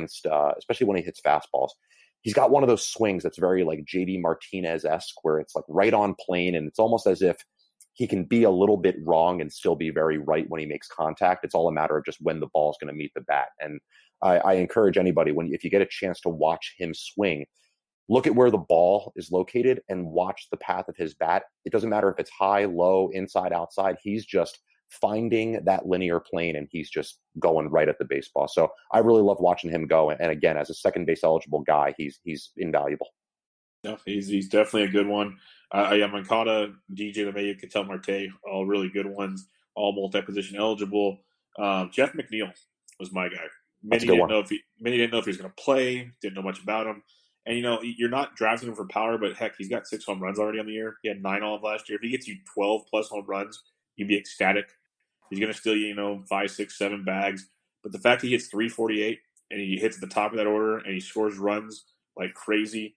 fastballs, he's got one of those swings that's very like JD Martinez-esque, where it's like right on plane, and it's almost as if he can be a little bit wrong and still be very right when he makes contact. It's all a matter of just when the ball is going to meet the bat. And I encourage anybody, if you get a chance to watch him swing, look at where the ball is located and watch the path of his bat. It doesn't matter if it's high, low, inside, outside. He's just finding that linear plane, and he's just going right at the baseball. So I really love watching him go. And again, as a second base eligible guy, he's invaluable. No, he's definitely a good one. Moncada, DJ LeMahieu, Ketel Marte, all really good ones, all multi-position eligible. Jeff McNeil was my guy. Many didn't know if he was going to play, didn't know much about him. And, you're not drafting him for power, but heck, he's got 6 home runs already on the year. He had 9 all of last year. If he gets you 12-plus home runs, you'd be ecstatic. He's going to steal you, 5, 6, 7 bags. But the fact he hits 348 and he hits at the top of that order and he scores runs like crazy,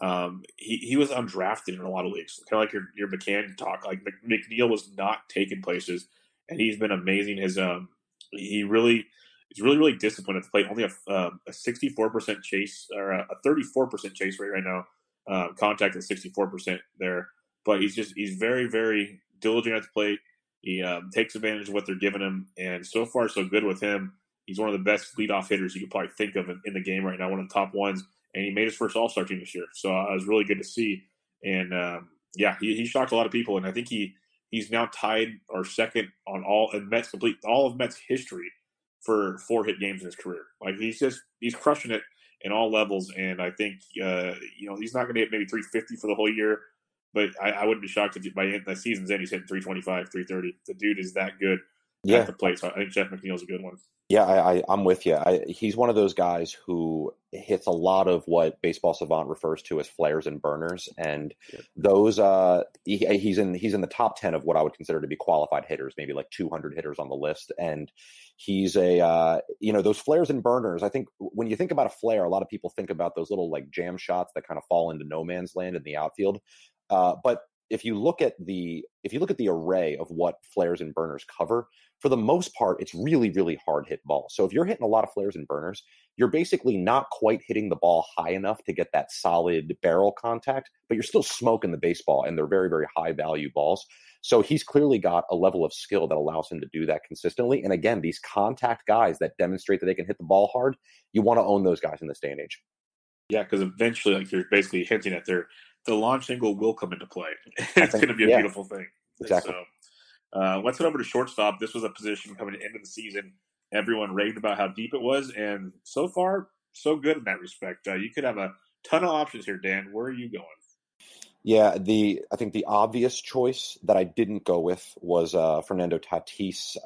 he was undrafted in a lot of leagues. Kind of like your McCann talk. Like McNeil was not taking places, and he's been amazing. He's really, really disciplined at the plate. Only a 64% chase or a 34% chase rate right now. Contact at 64% there, but he's very, very diligent at the plate. He takes advantage of what they're giving him, and so far so good with him. He's one of the best leadoff hitters you could probably think of in the game right now. One of the top ones, and he made his first All-Star team this year, so it was really good to see. And he shocked a lot of people, and I think he's now tied or second on all of Mets history for 4-hit games in his career. Like he's crushing it in all levels, and I think he's not going to hit maybe 350 for the whole year, but I wouldn't be shocked if by the season's end he's hitting 325, 330. The dude is that good at the plate. So I think Jeff McNeil's a good one. Yeah, I'm with you. He's one of those guys who hits a lot of what Baseball Savant refers to as flares and burners, and those he's in the top 10 of what I would consider to be qualified hitters, maybe like 200 hitters on the list. And he's those flares and burners. I think when you think about a flare, a lot of people think about those little like jam shots that kind of fall into no man's land in the outfield. But if you look at the array of what flares and burners cover, for the most part, it's really, really hard hit balls. So if you're hitting a lot of flares and burners, you're basically not quite hitting the ball high enough to get that solid barrel contact, but you're still smoking the baseball, and they're very, very high value balls. So he's clearly got a level of skill that allows him to do that consistently. And again, these contact guys that demonstrate that they can hit the ball hard, you want to own those guys in this day and age. Yeah, because eventually, like you're basically hinting at the launch angle will come into play. It's going to be a beautiful thing. Exactly. So, let's head over to shortstop. This was a position coming to the end of the season. Everyone raved about how deep it was, and so far, so good in that respect. You could have a ton of options here, Dan. Where are you going? Yeah, I think the obvious choice that I didn't go with was Fernando Tatis.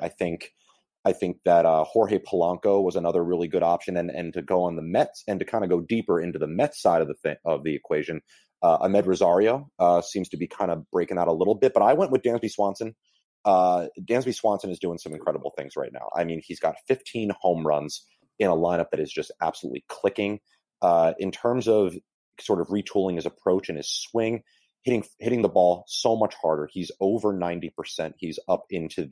I think that Jorge Polanco was another really good option, and to go on the Mets and to kind of go deeper into the Mets side of the equation, Amed Rosario seems to be kind of breaking out a little bit, but I went with Dansby Swanson. Dansby Swanson is doing some incredible things right now. I mean, he's got 15 home runs in a lineup that is just absolutely clicking. In terms of sort of retooling his approach and his swing, hitting the ball so much harder. He's over 90%. He's up into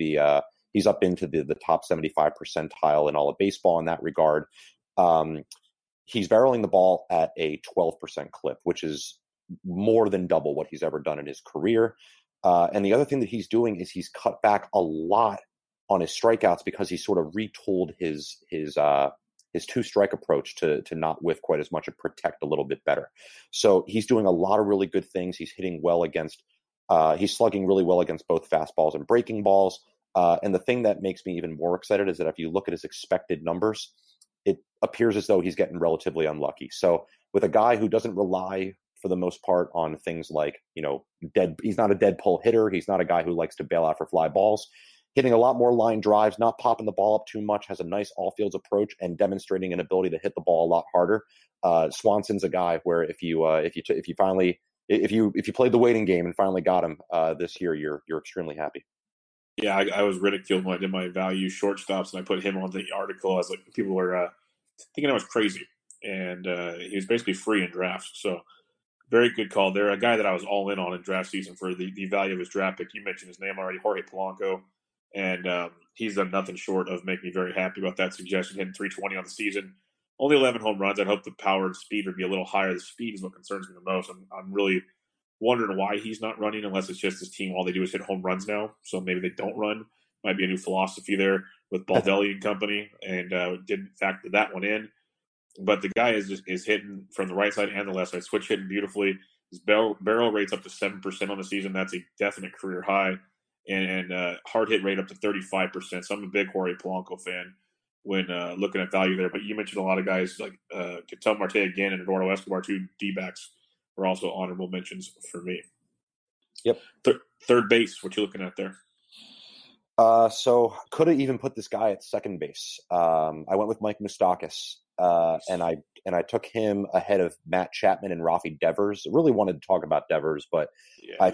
the top 75 percentile in all of baseball in that regard. He's barreling the ball at a 12% clip, which is more than double what he's ever done in his career. And the other thing that he's doing is he's cut back a lot on his strikeouts because he sort of retooled his two-strike approach to not whiff quite as much and protect a little bit better. So he's doing a lot of really good things. He's hitting well against he's slugging really well against both fastballs and breaking balls. And the thing that makes me even more excited is that if you look at his expected numbers, it appears as though he's getting relatively unlucky. So with a guy who doesn't rely for the most part on things like, he's not a dead pull hitter. He's not a guy who likes to bail out for fly balls. Hitting a lot more line drives, not popping the ball up too much, has a nice all fields approach, and demonstrating an ability to hit the ball a lot harder. Swanson's a guy where if you played the waiting game and finally got him this year, you're extremely happy. Yeah, I was ridiculed when I did my value shortstops, and I put him on the article. I was like, people were thinking I was crazy, and he was basically free in drafts. So very good call there. A guy that I was all in on in draft season for the value of his draft pick. You mentioned his name already, Jorge Polanco, and he's done nothing short of making me very happy about that suggestion. Hitting 320 on the season, only 11 home runs. I'd hope the power and speed would be a little higher. The speed is what concerns me the most. I'm really wondering why he's not running, unless it's just his team. All they do is hit home runs now, so maybe they don't run. Might be a new philosophy there with Baldelli and company, and didn't factor that one in. But the guy is hitting from the right side and the left side, switch hitting beautifully. His barrel rate's up to 7% on the season. That's a definite career high, and hard hit rate up to 35%. So I'm a big Jorge Polanco fan when looking at value there. But you mentioned a lot of guys like Ketel Marte again and Eduardo Escobar, two D-backs, were also honorable mentions for me. Yep. Third base, what you looking at there? So could have even put this guy at second base. I went with Mike Moustakas, and I took him ahead of Matt Chapman and Rafi Devers. I really wanted to talk about Devers, but yeah, I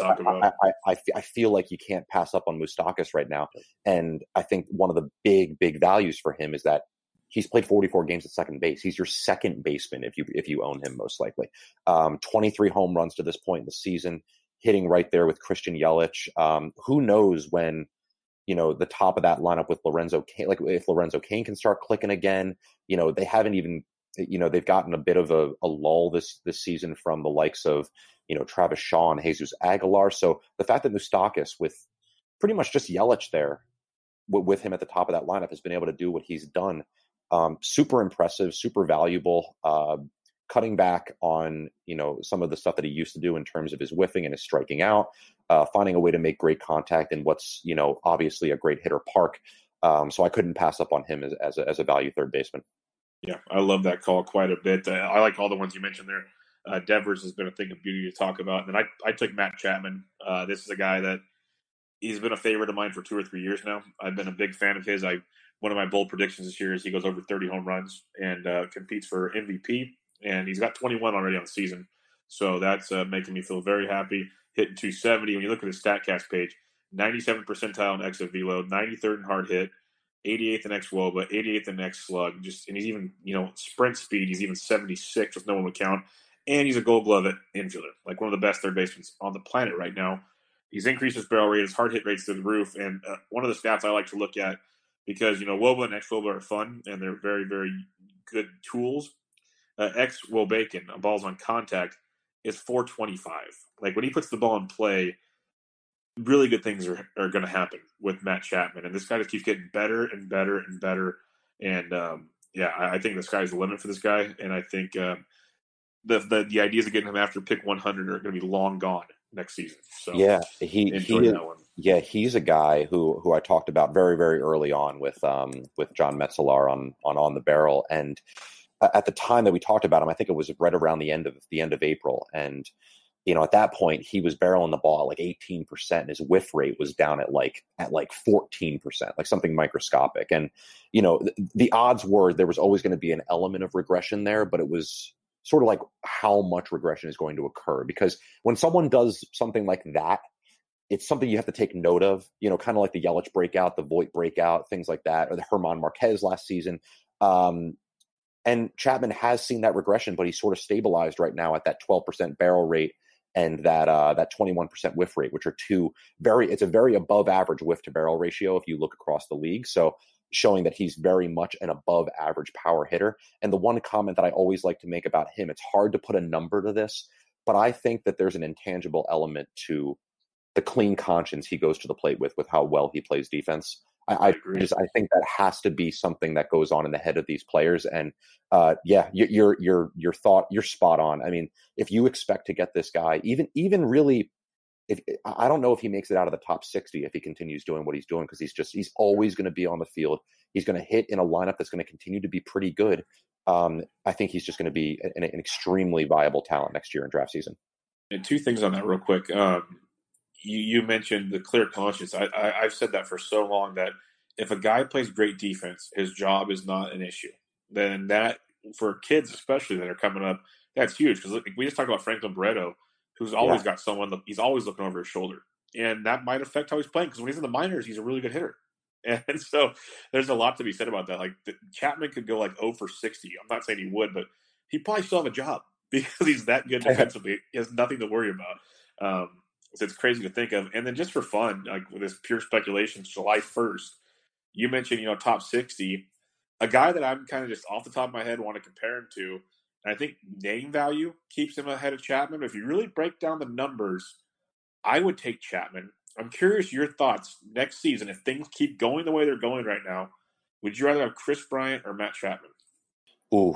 feel like you can't pass up on Moustakas right now. And I think one of the big values for him is that he's played 44 games at second base. He's your second baseman if you own him, most likely. 23 home runs to this point in the season, hitting right there with Christian Yelich. Who knows when the top of that lineup with Lorenzo Cain, like if Lorenzo Cain can start clicking again. They haven't even, they've gotten a bit of a lull this season from the likes of, Travis Shaw and Jesus Aguilar. So the fact that Moustakas, with pretty much just Yelich there with him at the top of that lineup, has been able to do what he's done. Super impressive, super valuable, cutting back on, some of the stuff that he used to do in terms of his whiffing and his striking out, finding a way to make great contact in what's, obviously a great hitter park. So I couldn't pass up on him as a value third baseman. Yeah, I love that call quite a bit. I like all the ones you mentioned there. Devers has been a thing of beauty to talk about. And then I took Matt Chapman. This is a guy that he's been a favorite of mine for 2 or 3 years now. I've been a big fan of his. One of my bold predictions this year is he goes over 30 home runs and competes for MVP. And he's got 21 already on the season. So that's making me feel very happy. Hitting 270. When you look at his StatCast page, 97th percentile in exit velo, 93rd in hard hit, 88th in xWOBA, 88th in x slug. And he's even, sprint speed, he's even 76, which no one would count. And he's a Gold Glove infielder, like one of the best third basemen on the planet right now. He's increased his barrel rate, his hard hit rates to the roof. And one of the stats I like to look at, because WOBA and xWOBA are fun and they're very, very good tools. xWOBAcon, balls on contact, is 425. Like when he puts the ball in play, really good things are going to happen with Matt Chapman. And this guy just keeps getting better and better and better. And I think the sky's the limit for this guy. And I think the ideas of getting him after pick 100 are going to be long gone next season. So yeah, he's a guy who I talked about very, very early on with John Metzelar on the barrel. And at the time that we talked about him, I think it was right around the end of April. And, at that point he was barreling the ball at like 18%. And his whiff rate was down at 14%, like something microscopic. And, the odds were there was always going to be an element of regression there, but it was sort of like how much regression is going to occur, because when someone does something like that, it's something you have to take note of, kind of like the Yelich breakout, the Voit breakout, things like that, or the Herman Marquez last season. And Chapman has seen that regression, but he's sort of stabilized right now at that 12% barrel rate and that 21% whiff rate, which are it's a very above average whiff to barrel ratio if you look across the league. So showing that he's very much an above average power hitter. And the one comment that I always like to make about him, it's hard to put a number to this, but I think that there's an intangible element to the clean conscience he goes to the plate with how well he plays defense. I think that has to be something that goes on in the head of these players. And your thought, you're spot on. I mean, if you expect to get this guy, even really, if I don't know if he makes it out of the top 60 if he continues doing what he's doing, because he's always going to be on the field. He's going to hit in a lineup that's going to continue to be pretty good. I think he's just going to be an extremely viable talent next year in draft season. And two things on that real quick. You mentioned the clear conscience. I've said that for so long that if a guy plays great defense, his job is not an issue. Then that, for kids especially that are coming up, that's huge. Because we just talked about Franklin Barreto, who's always got someone, he's always looking over his shoulder. And that might affect how he's playing, because when he's in the minors, he's a really good hitter. And so there's a lot to be said about that. Like, Chapman could go 0 for 60. I'm not saying he would, but he probably still have a job because he's that good defensively. He has nothing to worry about. So it's crazy to think of. And then just for fun, like with this pure speculation, July 1st, you mentioned, top 60. A guy that I'm kind of just off the top of my head want to compare him to, and I think name value keeps him ahead of Chapman. But if you really break down the numbers, I would take Chapman. I'm curious your thoughts next season. If things keep going the way they're going right now, would you rather have Chris Bryant or Matt Chapman? Ooh,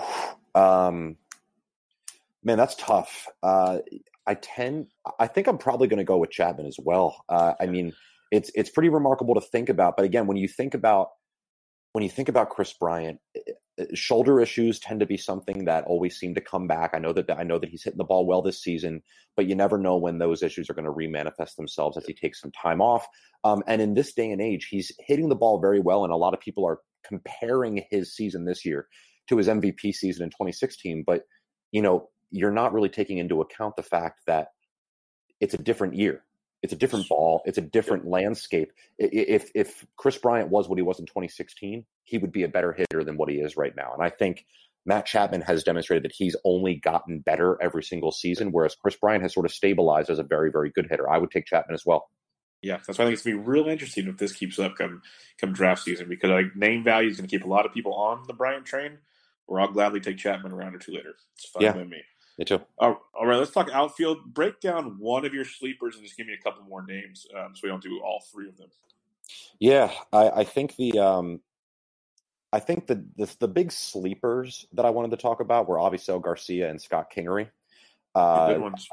man, that's tough. I think I'm probably going to go with Chapman as well. I mean, it's pretty remarkable to think about. But again, when you think about Chris Bryant, shoulder issues tend to be something that always seem to come back. I know that he's hitting the ball well this season, but you never know when those issues are going to remanifest themselves as he takes some time off. And in this day and age, he's hitting the ball very well, and a lot of people are comparing his season this year to his MVP season in 2016. But you're not really taking into account the fact that it's a different year. It's a different ball. It's a different landscape. If Chris Bryant was what he was in 2016, he would be a better hitter than what he is right now. And I think Matt Chapman has demonstrated that he's only gotten better every single season, whereas Chris Bryant has sort of stabilized as a very, very good hitter. I would take Chapman as well. Yeah, that's why I think it's going to be real interesting if this keeps up come draft season, because name value is going to keep a lot of people on the Bryant train, or I'll gladly take Chapman a round or two later. It's fine with me. Me too. All right, let's talk outfield. Break down one of your sleepers and just give me a couple more names so we don't do all three of them. Yeah, I think the big sleepers that I wanted to talk about were Avisail Garcia and Scott Kingery. Good ones.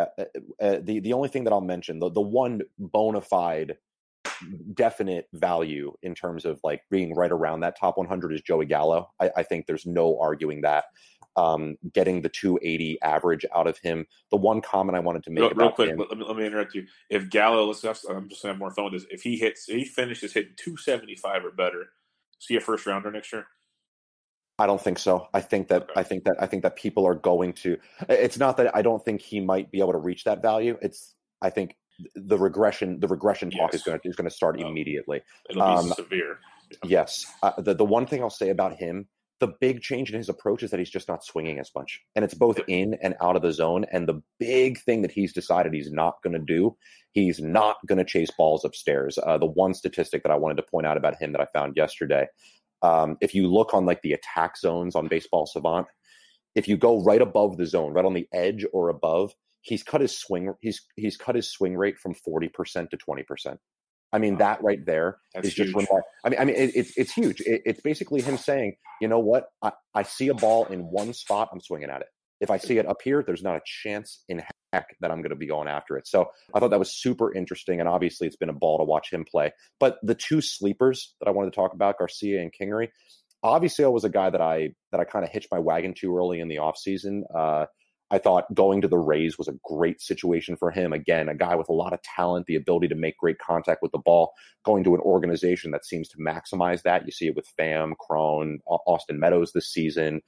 The only thing that I'll mention, the one bona fide definite value in terms of being right around that top 100 is Joey Gallo. I think there's no arguing that. Getting the 280 average out of him. The one comment I wanted to make real quick, him, let me interrupt you. If Gallo, I'm just going to have more fun with this. If he finishes hitting 275 or better, is he a first rounder next year? I don't think so. I think that people are going to. It's not that I don't think he might be able to reach that value. I think the regression talk is going to start immediately. It'll be severe. Yeah. Yes. The one thing I'll say about him, the big change in his approach is that he's just not swinging as much. And it's both in and out of the zone. And the big thing that he's decided he's not going to do, he's not going to chase balls upstairs. The one statistic that I wanted to point out about him that I found yesterday, if you look on the attack zones on Baseball Savant, if you go right above the zone, right on the edge or above, he's cut his swing rate from 40% to 20%. I mean, that right there is just remarkable. I mean, it's huge. It's basically him saying, you know what? I see a ball in one spot, I'm swinging at it. If I see it up here, there's not a chance in heck that I'm going to be going after it. So I thought that was super interesting, and obviously it's been a ball to watch him play. But the two sleepers that I wanted to talk about, Garcia and Kingery, obviously was a guy that I kind of hitched my wagon to early in the offseason. I thought going to the Rays was a great situation for him. Again, a guy with a lot of talent, the ability to make great contact with the ball, going to an organization that seems to maximize that. You see it with Pham, Cron, Austin Meadows this season.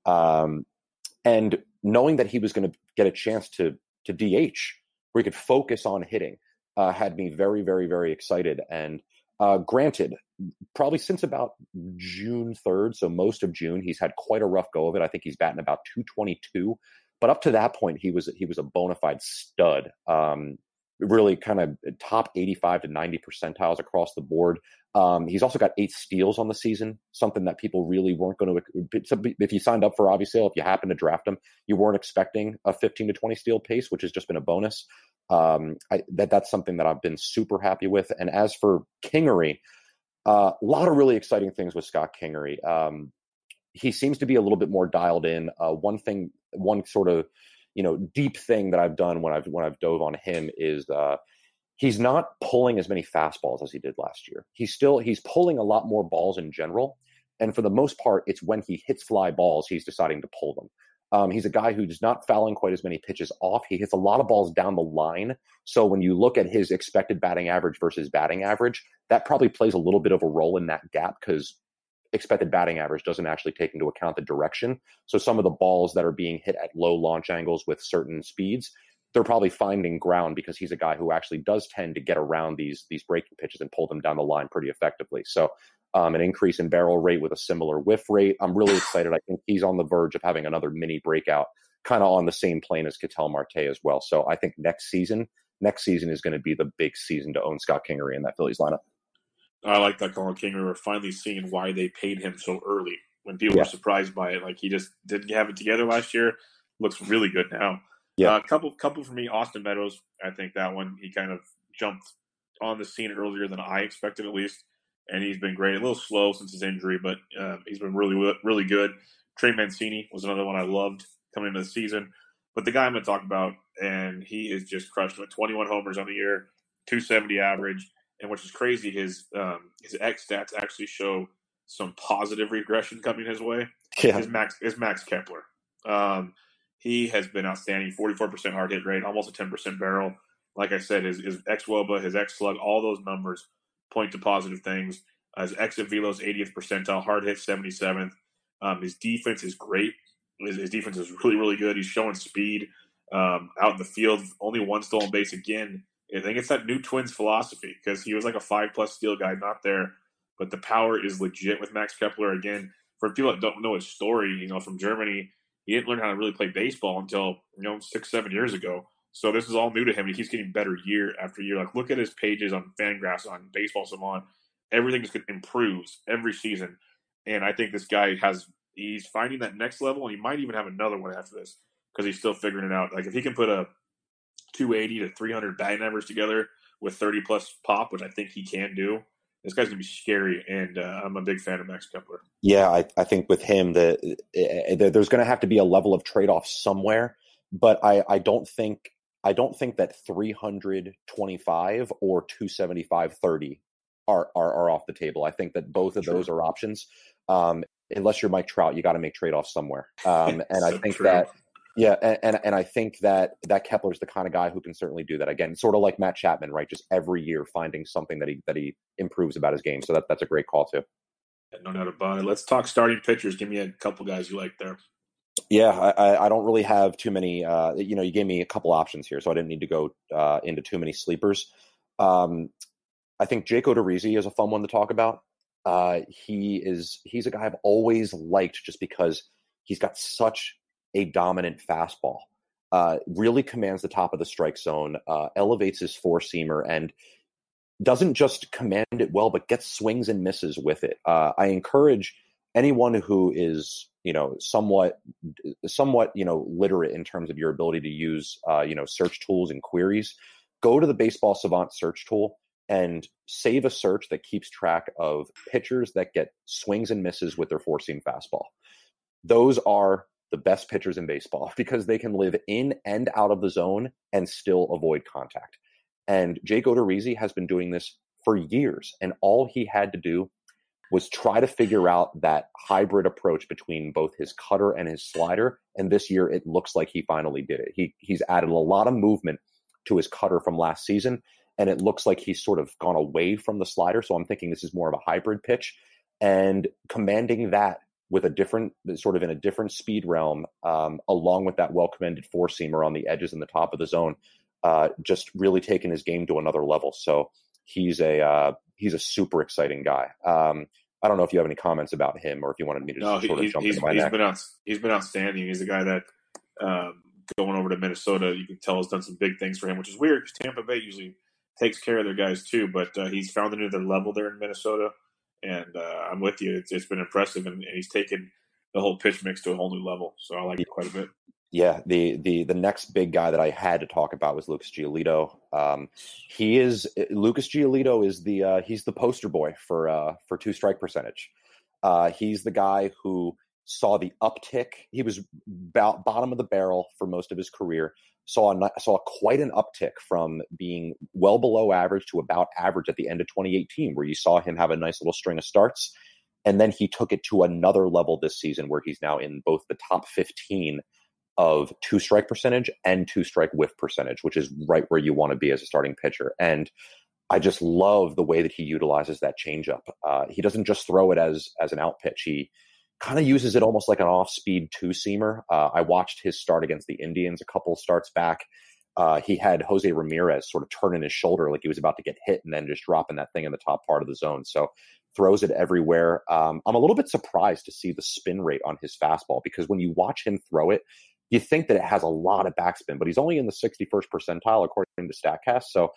And knowing that he was going to get a chance to DH, where he could focus on hitting, had me very, very, very excited. And granted, probably since about June 3rd, so most of June, he's had quite a rough go of it. I think he's batting about 222. But up to that point, he was a bona fide stud, really kind of top 85 to 90 percentiles across the board. He's also got 8 steals on the season, something that people really weren't going to. If you signed up for Avisail, if you happened to draft him, you weren't expecting a 15 to 20 steal pace, which has just been a bonus. That's something that I've been super happy with. And as for Kingery, a lot of really exciting things with Scott Kingery. He seems to be a little bit more dialed in. One sort of, deep thing that I've done when I've dove on him is he's not pulling as many fastballs as he did last year. He's pulling a lot more balls in general. And for the most part, it's when he hits fly balls, he's deciding to pull them. He's a guy who's not fouling quite as many pitches off. He hits a lot of balls down the line. So when you look at his expected batting average versus batting average, that probably plays a little bit of a role in that gap because expected batting average doesn't actually take into account the direction. So some of the balls that are being hit at low launch angles with certain speeds, they're probably finding ground because he's a guy who actually does tend to get around these breaking pitches and pull them down the line pretty effectively. So an increase in barrel rate with a similar whiff rate. I'm really excited. I think he's on the verge of having another mini breakout, kind of on the same plane as Ketel Marte as well. So I think next season is going to be the big season to own Scott Kingery in that Phillies lineup. I like that call on Kingery. We're finally seeing why they paid him so early when people were surprised by it. Like, he just didn't have it together last year. Looks really good now. Yeah. Couple for me, Austin Meadows. I think that one, he kind of jumped on the scene earlier than I expected, at least. And he's been great. A little slow since his injury, but he's been really, really good. Trey Mancini was another one I loved coming into the season. But the guy I'm going to talk about, and he is just crushed with 21 homers on the year, 270 average. And which is crazy, his X stats actually show some positive regression coming his way. Yeah. Is Max Kepler. He has been outstanding, 44% hard hit rate, almost a 10% barrel. Like I said, his xWOBA, his xSlug, all those numbers point to positive things. His exit velo is 80th percentile, hard hit 77th. His defense is great. His defense is really, really good. He's showing speed out in the field. Only one stolen base again. I think it's that new Twins philosophy because he was like a 5+ steal guy, not there. But the power is legit with Max Kepler. Again, for people that don't know his story, from Germany, he didn't learn how to really play baseball until 6-7 years ago. So this is all new to him. He keeps getting better year after year. Like, look at his pages on Fangraphs, on Baseball Savant. Everything just improves every season. And I think this guy he's finding that next level, and he might even have another one after this because he's still figuring it out. Like, if he can put a 280 to 300 batting average together with 30+ pop, which I think he can do, this guy's going to be scary, and I'm a big fan of Max Kepler. Yeah, I think with him, there's going to have to be a level of trade-off somewhere, but I don't think that 325 or 275-30 are off the table. I think that both of those are options. Unless you're Mike Trout, you got to make trade-offs somewhere. And so I think that. Yeah, and I think that Kepler's the kind of guy who can certainly do that. Again, sort of like Matt Chapman, right? Just every year finding something that he improves about his game. So that's a great call too. No doubt about it. Let's talk starting pitchers. Give me a couple guys you like there. Yeah, I don't really have too many. You gave me a couple options here, so I didn't need to go into too many sleepers. I think Jake Odorizzi is a fun one to talk about. He's a guy I've always liked just because he's got such a dominant fastball, really commands the top of the strike zone, elevates his four-seamer, and doesn't just command it well, but gets swings and misses with it. I encourage anyone who is, somewhat, literate in terms of your ability to use, search tools and queries, go to the Baseball Savant search tool and save a search that keeps track of pitchers that get swings and misses with their four-seam fastball. Those are the best pitchers in baseball because they can live in and out of the zone and still avoid contact. And Jake Odorizzi has been doing this for years. And all he had to do was try to figure out that hybrid approach between both his cutter and his slider. And this year, it looks like he finally did it. He's added a lot of movement to his cutter from last season. And it looks like he's sort of gone away from the slider. So I'm thinking this is more of a hybrid pitch, and commanding that with a different, sort of in a different speed realm, along with that well-commanded four-seamer on the edges and the top of the zone, just really taking his game to another level. So he's a super exciting guy. I don't know if you have any comments about him or if you wanted me to jump into my neck. He's been outstanding. He's a guy that going over to Minnesota, you can tell has done some big things for him, which is weird because Tampa Bay usually takes care of their guys too, but he's found another level there in Minnesota. And I'm with you. It's been impressive, and he's taken the whole pitch mix to a whole new level. So I like it quite a bit. Yeah, the next big guy that I had to talk about was Lucas Giolito. Lucas Giolito is he's the poster boy for two strike percentage. He's the guy who saw the uptick. He was about bottom of the barrel for most of his career. Saw quite an uptick from being well below average to about average at the end of 2018, where you saw him have a nice little string of starts. And then he took it to another level this season where he's now in both the top 15 of two strike percentage and two strike whiff percentage, which is right where you want to be as a starting pitcher. And I just love the way that he utilizes that changeup. He doesn't just throw it as an out pitch. He kind of uses it almost like an off-speed two-seamer. I watched his start against the Indians a couple starts back. He had Jose Ramirez sort of turning his shoulder like he was about to get hit and then just dropping that thing in the top part of the zone. So throws it everywhere. I'm a little bit surprised to see the spin rate on his fastball, because when you watch him throw it, you think that it has a lot of backspin, but he's only in the 61st percentile according to StatCast. So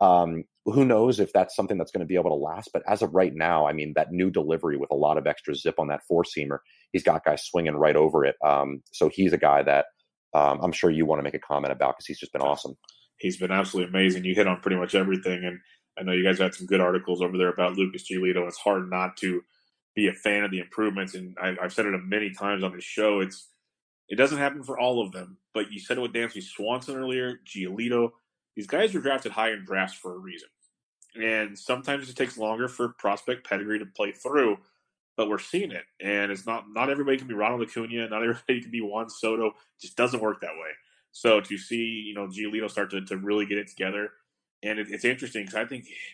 who knows if that's something that's going to be able to last. But as of right now, I mean, that new delivery with a lot of extra zip on that four-seamer, he's got guys swinging right over it. So he's a guy that I'm sure you want to make a comment about, because he's just been awesome. He's been absolutely amazing. You hit on pretty much everything. And I know you guys had some good articles over there about Lucas Giolito. It's hard not to be a fan of the improvements. And I've said it many times on this show. It doesn't happen for all of them, but you said it with Dansby Swanson earlier, Giolito. These guys were drafted high in drafts for a reason. And sometimes it takes longer for prospect pedigree to play through, but we're seeing it. And it's not everybody can be Ronald Acuna, not everybody can be Juan Soto. It just doesn't work that way. So to see, Giolito start to really get it together, and it's interesting because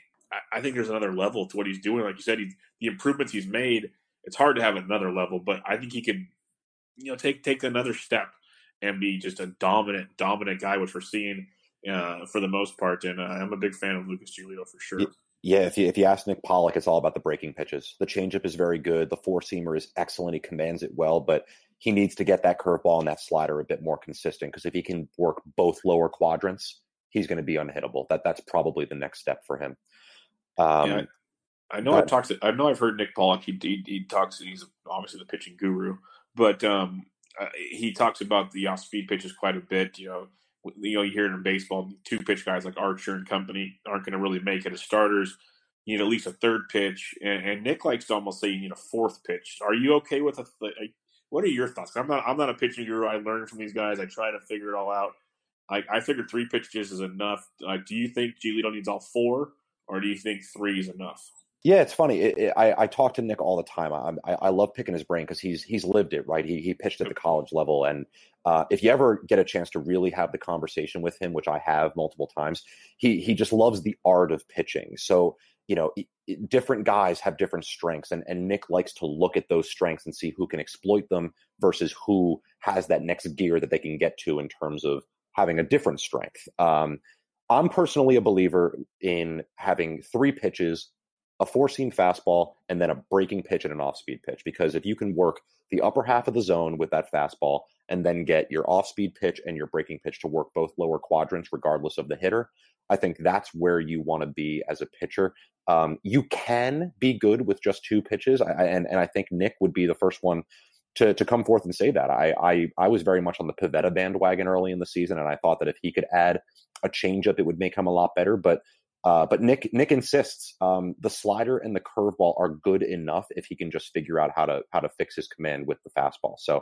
I think there's another level to what he's doing. Like you said, the improvements he's made, it's hard to have another level, but I think he could, take another step and be just a dominant guy, which we're seeing for the most part. And I'm a big fan of Lucas Giolito for sure. Yeah, if you ask Nick Pollock, it's all about the breaking pitches. The changeup is very good. The four-seamer is excellent. He commands it well, but he needs to get that curveball and that slider a bit more consistent, because if he can work both lower quadrants, he's going to be unhittable. That's probably the next step for him. I know I've heard Nick Pollock. He talks. He's obviously the pitching guru, but he talks about the off-speed pitches quite a bit. You hear it in baseball. Two-pitch guys like Archer and company aren't going to really make it as starters. You need at least a third pitch, and Nick likes to almost say you need a fourth pitch. Are you okay with what are your thoughts? I'm not a pitching guru. I learned from these guys. I try to figure it all out. I figured 3 pitches is enough. Do you think Giolito needs all 4, or do you think 3 is enough? Yeah, it's funny. I talk to Nick all the time. I love picking his brain because he's lived it, right? He pitched at the college level, and if you ever get a chance to really have the conversation with him, which I have multiple times, he just loves the art of pitching. So different guys have different strengths, and Nick likes to look at those strengths and see who can exploit them versus who has that next gear that they can get to in terms of having a different strength. I'm personally a believer in having 3 pitches, a four-seam fastball, and then a breaking pitch and an off-speed pitch. Because if you can work the upper half of the zone with that fastball and then get your off-speed pitch and your breaking pitch to work both lower quadrants regardless of the hitter, I think that's where you want to be as a pitcher. You can be good with just 2 pitches, and I think Nick would be the first one to come forth and say that. I was very much on the Pivetta bandwagon early in the season, and I thought that if he could add a changeup, it would make him a lot better. But Nick insists the slider and the curveball are good enough if he can just figure out how to fix his command with the fastball. So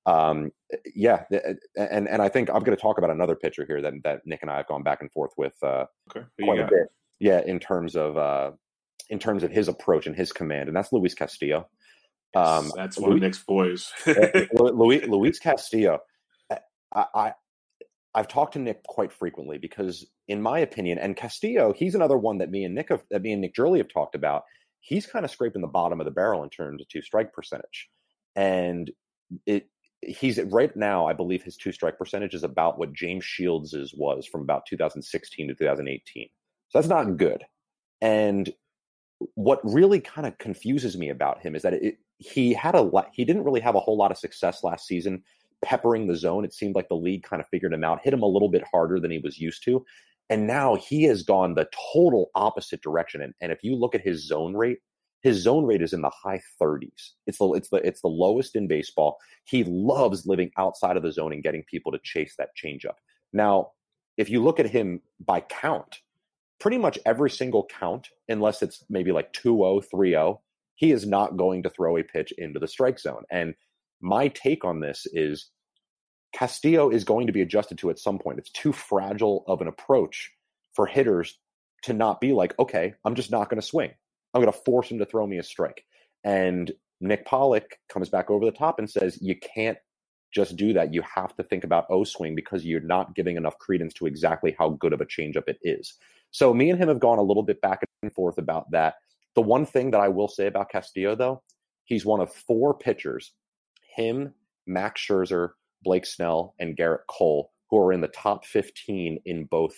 yeah, and I think I'm going to talk about another pitcher here that Nick and I have gone back and forth with quite a bit. Yeah, in terms of his approach and his command, and that's Luis Castillo. That's one of Nick's boys. Luis Castillo. I've talked to Nick quite frequently because, in my opinion, and Castillo, he's another one that me and Nick Jurley have talked about. He's kind of scraping the bottom of the barrel in terms of 2-strike percentage, and he's right now, I believe, his 2-strike percentage is about what James Shields's was from about 2016 to 2018. So that's not good. And what really kind of confuses me about him is that he didn't really have a whole lot of success last season peppering the zone. It seemed like the league kind of figured him out, hit him a little bit harder than he was used to. And now he has gone the total opposite direction. And if you look at his zone rate, His zone rate is in the high 30s. It's the lowest in baseball. He loves living outside of the zone and getting people to chase that changeup. Now, if you look at him by count, pretty much every single count, unless it's maybe like 2-0, 3-0, he is not going to throw a pitch into the strike zone. And my take on this is Castillo is going to be adjusted to at some point. It's too fragile of an approach for hitters to not be like, okay, I'm just not going to swing. I'm going to force him to throw me a strike. And Nick Pollock comes back over the top and says, you can't just do that. You have to think about O-swing because you're not giving enough credence to exactly how good of a changeup it is. So me and him have gone a little bit back and forth about that. The one thing that I will say about Castillo, though, he's one of 4 pitchers, him, Max Scherzer, Blake Snell, and Garrett Cole, who are in the top 15 in both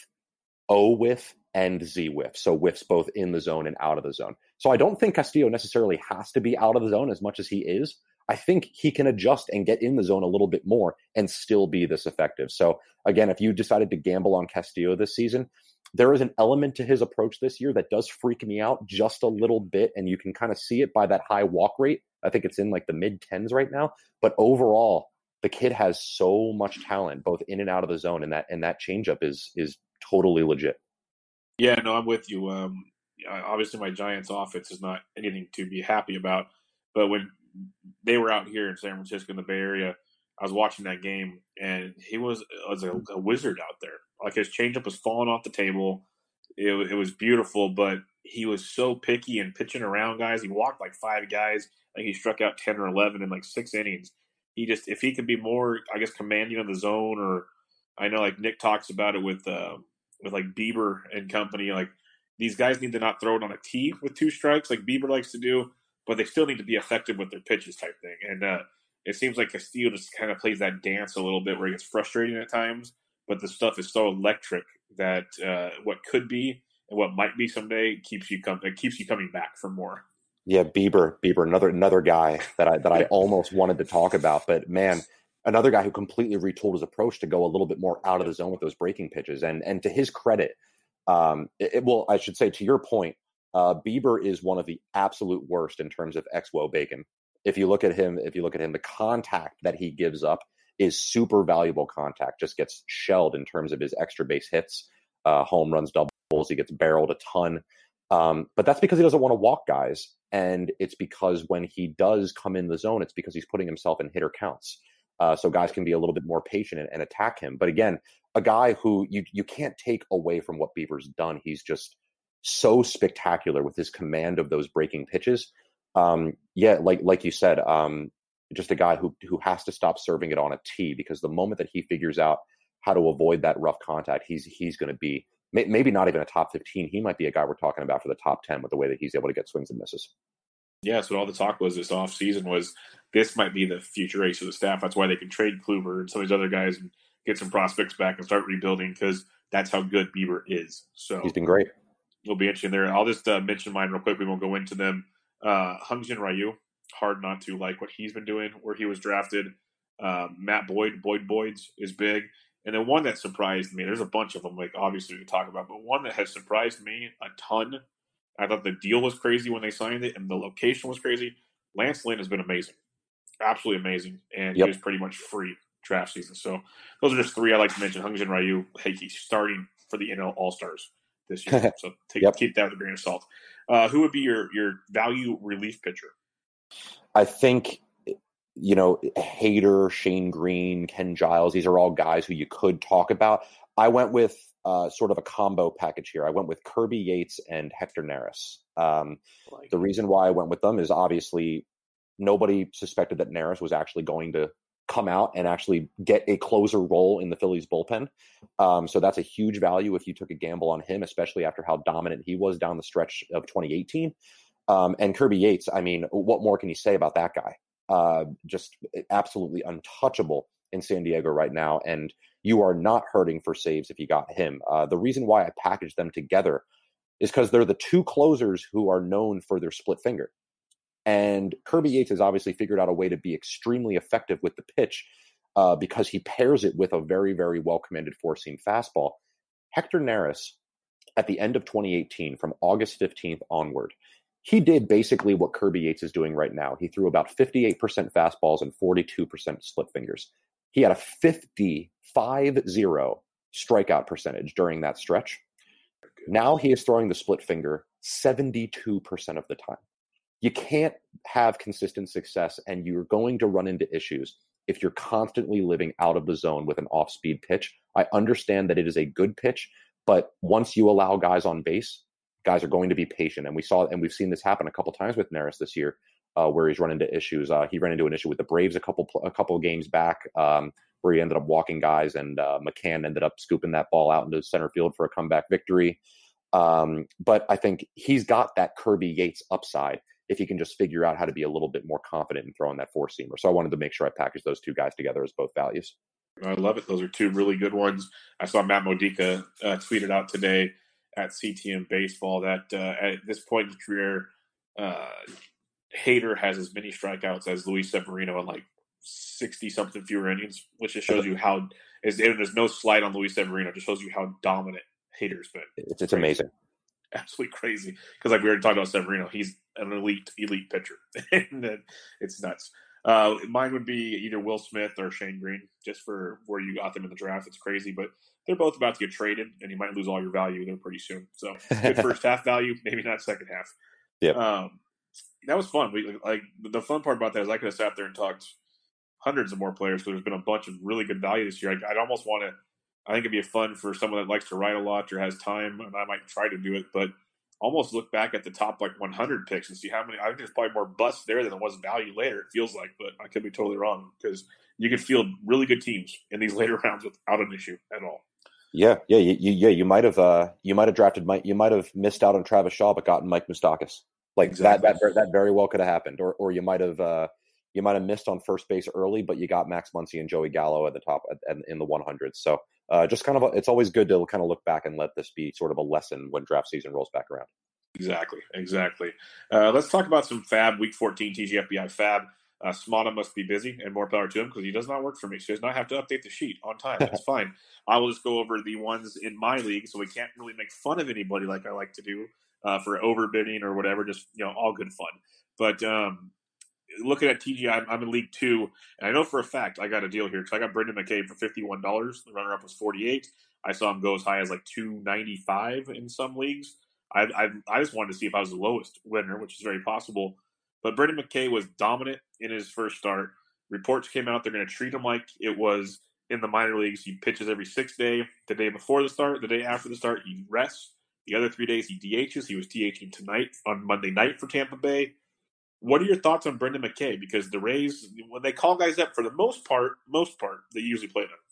O-whiff and Z-whiff. So whiffs both in the zone and out of the zone. So I don't think Castillo necessarily has to be out of the zone as much as he is. I think he can adjust and get in the zone a little bit more and still be this effective. So again, if you decided to gamble on Castillo this season, there is an element to his approach this year that does freak me out just a little bit. And you can kind of see it by that high walk rate. I think it's in like the mid-10s right now. But overall, the kid has so much talent, both in and out of the zone. And that changeup is totally legit. Yeah, no, I'm with you. Obviously, my Giants offense is not anything to be happy about. But when they were out here in San Francisco in the Bay Area, I was watching that game, and he was a wizard out there. Like, his changeup was falling off the table. It was beautiful, but he was so picky and pitching around guys. He walked like 5 guys. I think he struck out 10 or 11 in like 6 innings. If he could be more, I guess, commanding of the zone, or I know like Nick talks about it with like Bieber and company, like these guys need to not throw it on a tee with 2 strikes like Bieber likes to do, but they still need to be effective with their pitches type thing. And it seems like Castillo just kind of plays that dance a little bit where it gets frustrating at times, but the stuff is so electric that what could be and what might be someday keeps you coming back for more. Yeah, Bieber, another guy that I almost wanted to talk about, but man, another guy who completely retooled his approach to go a little bit more out of the zone with those breaking pitches. And to his credit, I should say to your point, Bieber is one of the absolute worst in terms of XWO bacon. If you look at him, the contact that he gives up is super valuable contact. Just gets shelled in terms of his extra base hits, home runs, doubles. He gets barreled a ton. But that's because he doesn't want to walk guys. And it's because when he does come in the zone, it's because he's putting himself in hitter counts. So guys can be a little bit more patient and attack him. But again, a guy who you can't take away from what Bieber's done. He's just so spectacular with his command of those breaking pitches. Like you said, just a guy who has to stop serving it on a tee, because the moment that he figures out how to avoid that rough contact, he's going to be maybe not even a top 15. He might be a guy we're talking about for the top 10 with the way that he's able to get swings and misses. Yeah, so all the talk was this offseason was this might be the future ace of the staff. That's why they can trade Kluber and some of these other guys and get some prospects back and start rebuilding, because that's how good Bieber is. So he's been great. It'll be interesting there. I'll just mention mine real quick. We won't go into them. Hyun-Jin Ryu, hard not to like what he's been doing, where he was drafted. Matt Boyd's is big. And then one that surprised me, there's a bunch of them, like obviously we can talk about, but one that has surprised me a ton. I thought the deal was crazy when they signed it, and the location was crazy. Lance Lynn has been amazing. Absolutely amazing. And He was pretty much free draft season. So those are just 3 I like to mention. Hyun-Jin Ryu, hey, he's starting for the NL All-Stars this year. So keep that with a grain of salt. Who would be your value relief pitcher? I think, Hader, Shane Green, Ken Giles, these are all guys who you could talk about. I went with sort of a combo package here. I went with Kirby Yates and Hector Neris. The reason why I went with them is obviously nobody suspected that Neris was actually going to come out and actually get a closer role in the Phillies bullpen. So that's a huge value if you took a gamble on him, especially after how dominant he was down the stretch of 2018. And Kirby Yates, I mean, what more can you say about that guy? Just absolutely untouchable in San Diego right now. And you are not hurting for saves if you got him. The reason why I packaged them together is because they're the 2 closers who are known for their split finger. And Kirby Yates has obviously figured out a way to be extremely effective with the pitch because he pairs it with a very, very well-commanded four-seam fastball. Hector Neris, at the end of 2018, from August 15th onward, he did basically what Kirby Yates is doing right now. He threw about 58% fastballs and 42% split fingers. He had a 50 strikeout percentage during that stretch. Now he is throwing the split finger 72% of the time. You can't have consistent success, and you're going to run into issues if you're constantly living out of the zone with an off-speed pitch. I understand that it is a good pitch, but once you allow guys on base, guys are going to be patient. And we've seen this happen a couple times with Neris this year, where he's run into issues. He ran into an issue with the Braves a couple of games back, where he ended up walking guys, and McCann ended up scooping that ball out into center field for a comeback victory. But I think he's got that Kirby Yates upside if he can just figure out how to be a little bit more confident in throwing that four-seamer. So I wanted to make sure I packaged those two guys together as both values. I love it. Those are two really good ones. I saw Matt Modica tweeted out today at CTM Baseball that at this point in his career, Hader has as many strikeouts as Luis Severino in like 60-something fewer innings, which just shows you how – there's no slight on Luis Severino. It just shows you how dominant Hader's been. It's amazing. Absolutely crazy. Because like we already talked about Severino, he's an elite pitcher. And it's nuts. Mine would be either Will Smith or Shane Green, just for where you got them in the draft. It's crazy, but they're both about to get traded, and you might lose all your value there pretty soon. So good first half value, maybe not second half. Yeah, that was fun. The fun part about that is I could have sat there and talked hundreds of more players because there's been a bunch of really good value this year. I'd almost want to. I think it'd be fun for someone that likes to write a lot or has time, and I might try to do it, but almost look back at the top 100 picks and see how many. I think there's probably more busts there than there was value later. It feels like, but I could be totally wrong because you could field really good teams in these later rounds without an issue at all. Yeah. You might have drafted Mike. You might have missed out on Travis Shaw, but gotten Mike Moustakas. Exactly. That very well could have happened, or you might have missed on first base early, but you got Max Muncy and Joey Gallo at the top in the 100s. So just kind of, it's always good to kind of look back and let this be sort of a lesson when draft season rolls back around. Exactly. Let's talk about some Fab Week 14 TGFBI Fab. Smata must be busy, and more power to him because he does not work for me. So he does not have to update the sheet on time. That's fine. I will just go over the ones in my league, so we can't really make fun of anybody like I like to do for overbidding or whatever. Just all good fun. But looking at TGI, I'm in League 2, and I know for a fact I got a deal here because I got Brendan McCabe for $51. The runner-up was $48. I saw him go as high as $295 in some leagues. I just wanted to see if I was the lowest winner, which is very possible. But Brendan McKay was dominant in his first start. Reports came out they're going to treat him like it was in the minor leagues. He pitches every 6th day. The day before the start, the day after the start, he rests. The other 3 days he DHs. He was DHing tonight on Monday night for Tampa Bay. What are your thoughts on Brendan McKay? Because the Rays, when they call guys up, for the most part, they usually play them.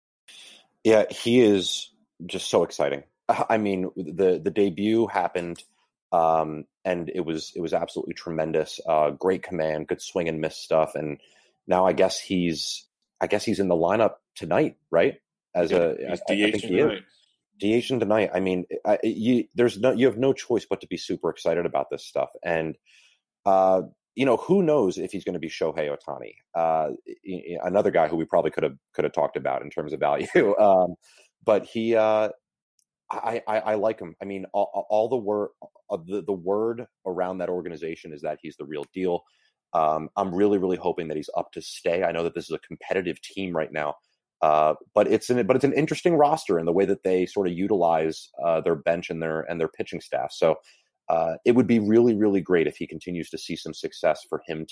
Yeah, he is just so exciting. I mean, the debut happened, and it was absolutely tremendous. Great command, good swing and miss stuff, and now I guess he's in the lineup tonight, right? I think he is. DHing tonight. I mean, you have no choice but to be super excited about this stuff, and who knows if he's going to be Shohei Ohtani, another guy who we probably could have talked about in terms of value, but he. I like him. I mean, all the word around that organization is that he's the real deal. I'm really, really hoping that he's up to stay. I know that this is a competitive team right now, but it's an interesting roster in the way that they sort of utilize their bench and their pitching staff. So it would be really, really great if he continues to see some success for him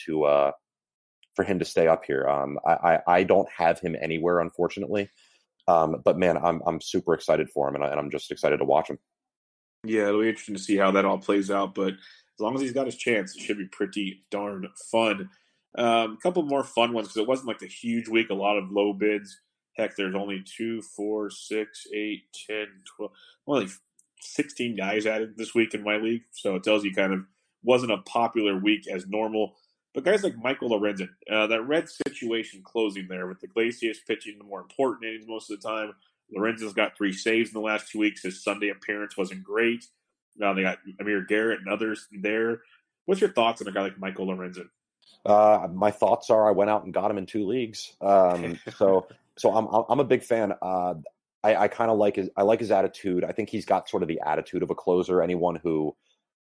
to stay up here. I don't have him anywhere, unfortunately. But man, I'm super excited for him, and I'm just excited to watch him. Yeah, it'll be interesting to see how that all plays out. But as long as he's got his chance, it should be pretty darn fun. A couple more fun ones because it wasn't like a huge week. A lot of low bids. Heck, there's only 2, 4, 6, 8, 10, 12, only 16 guys added this week in my league. So it tells you kind of wasn't a popular week as normal. But guys like Michael Lorenzen, that red situation closing there with Iglesias pitching the more important innings most of the time. Lorenzen's got 3 saves in the last 2 weeks. His Sunday appearance wasn't great. Now they got Amir Garrett and others there. What's your thoughts on a guy like Michael Lorenzen? My thoughts are I went out and got him in 2 leagues. So I'm a big fan. I kind of like his attitude. I think he's got sort of the attitude of a closer. Anyone who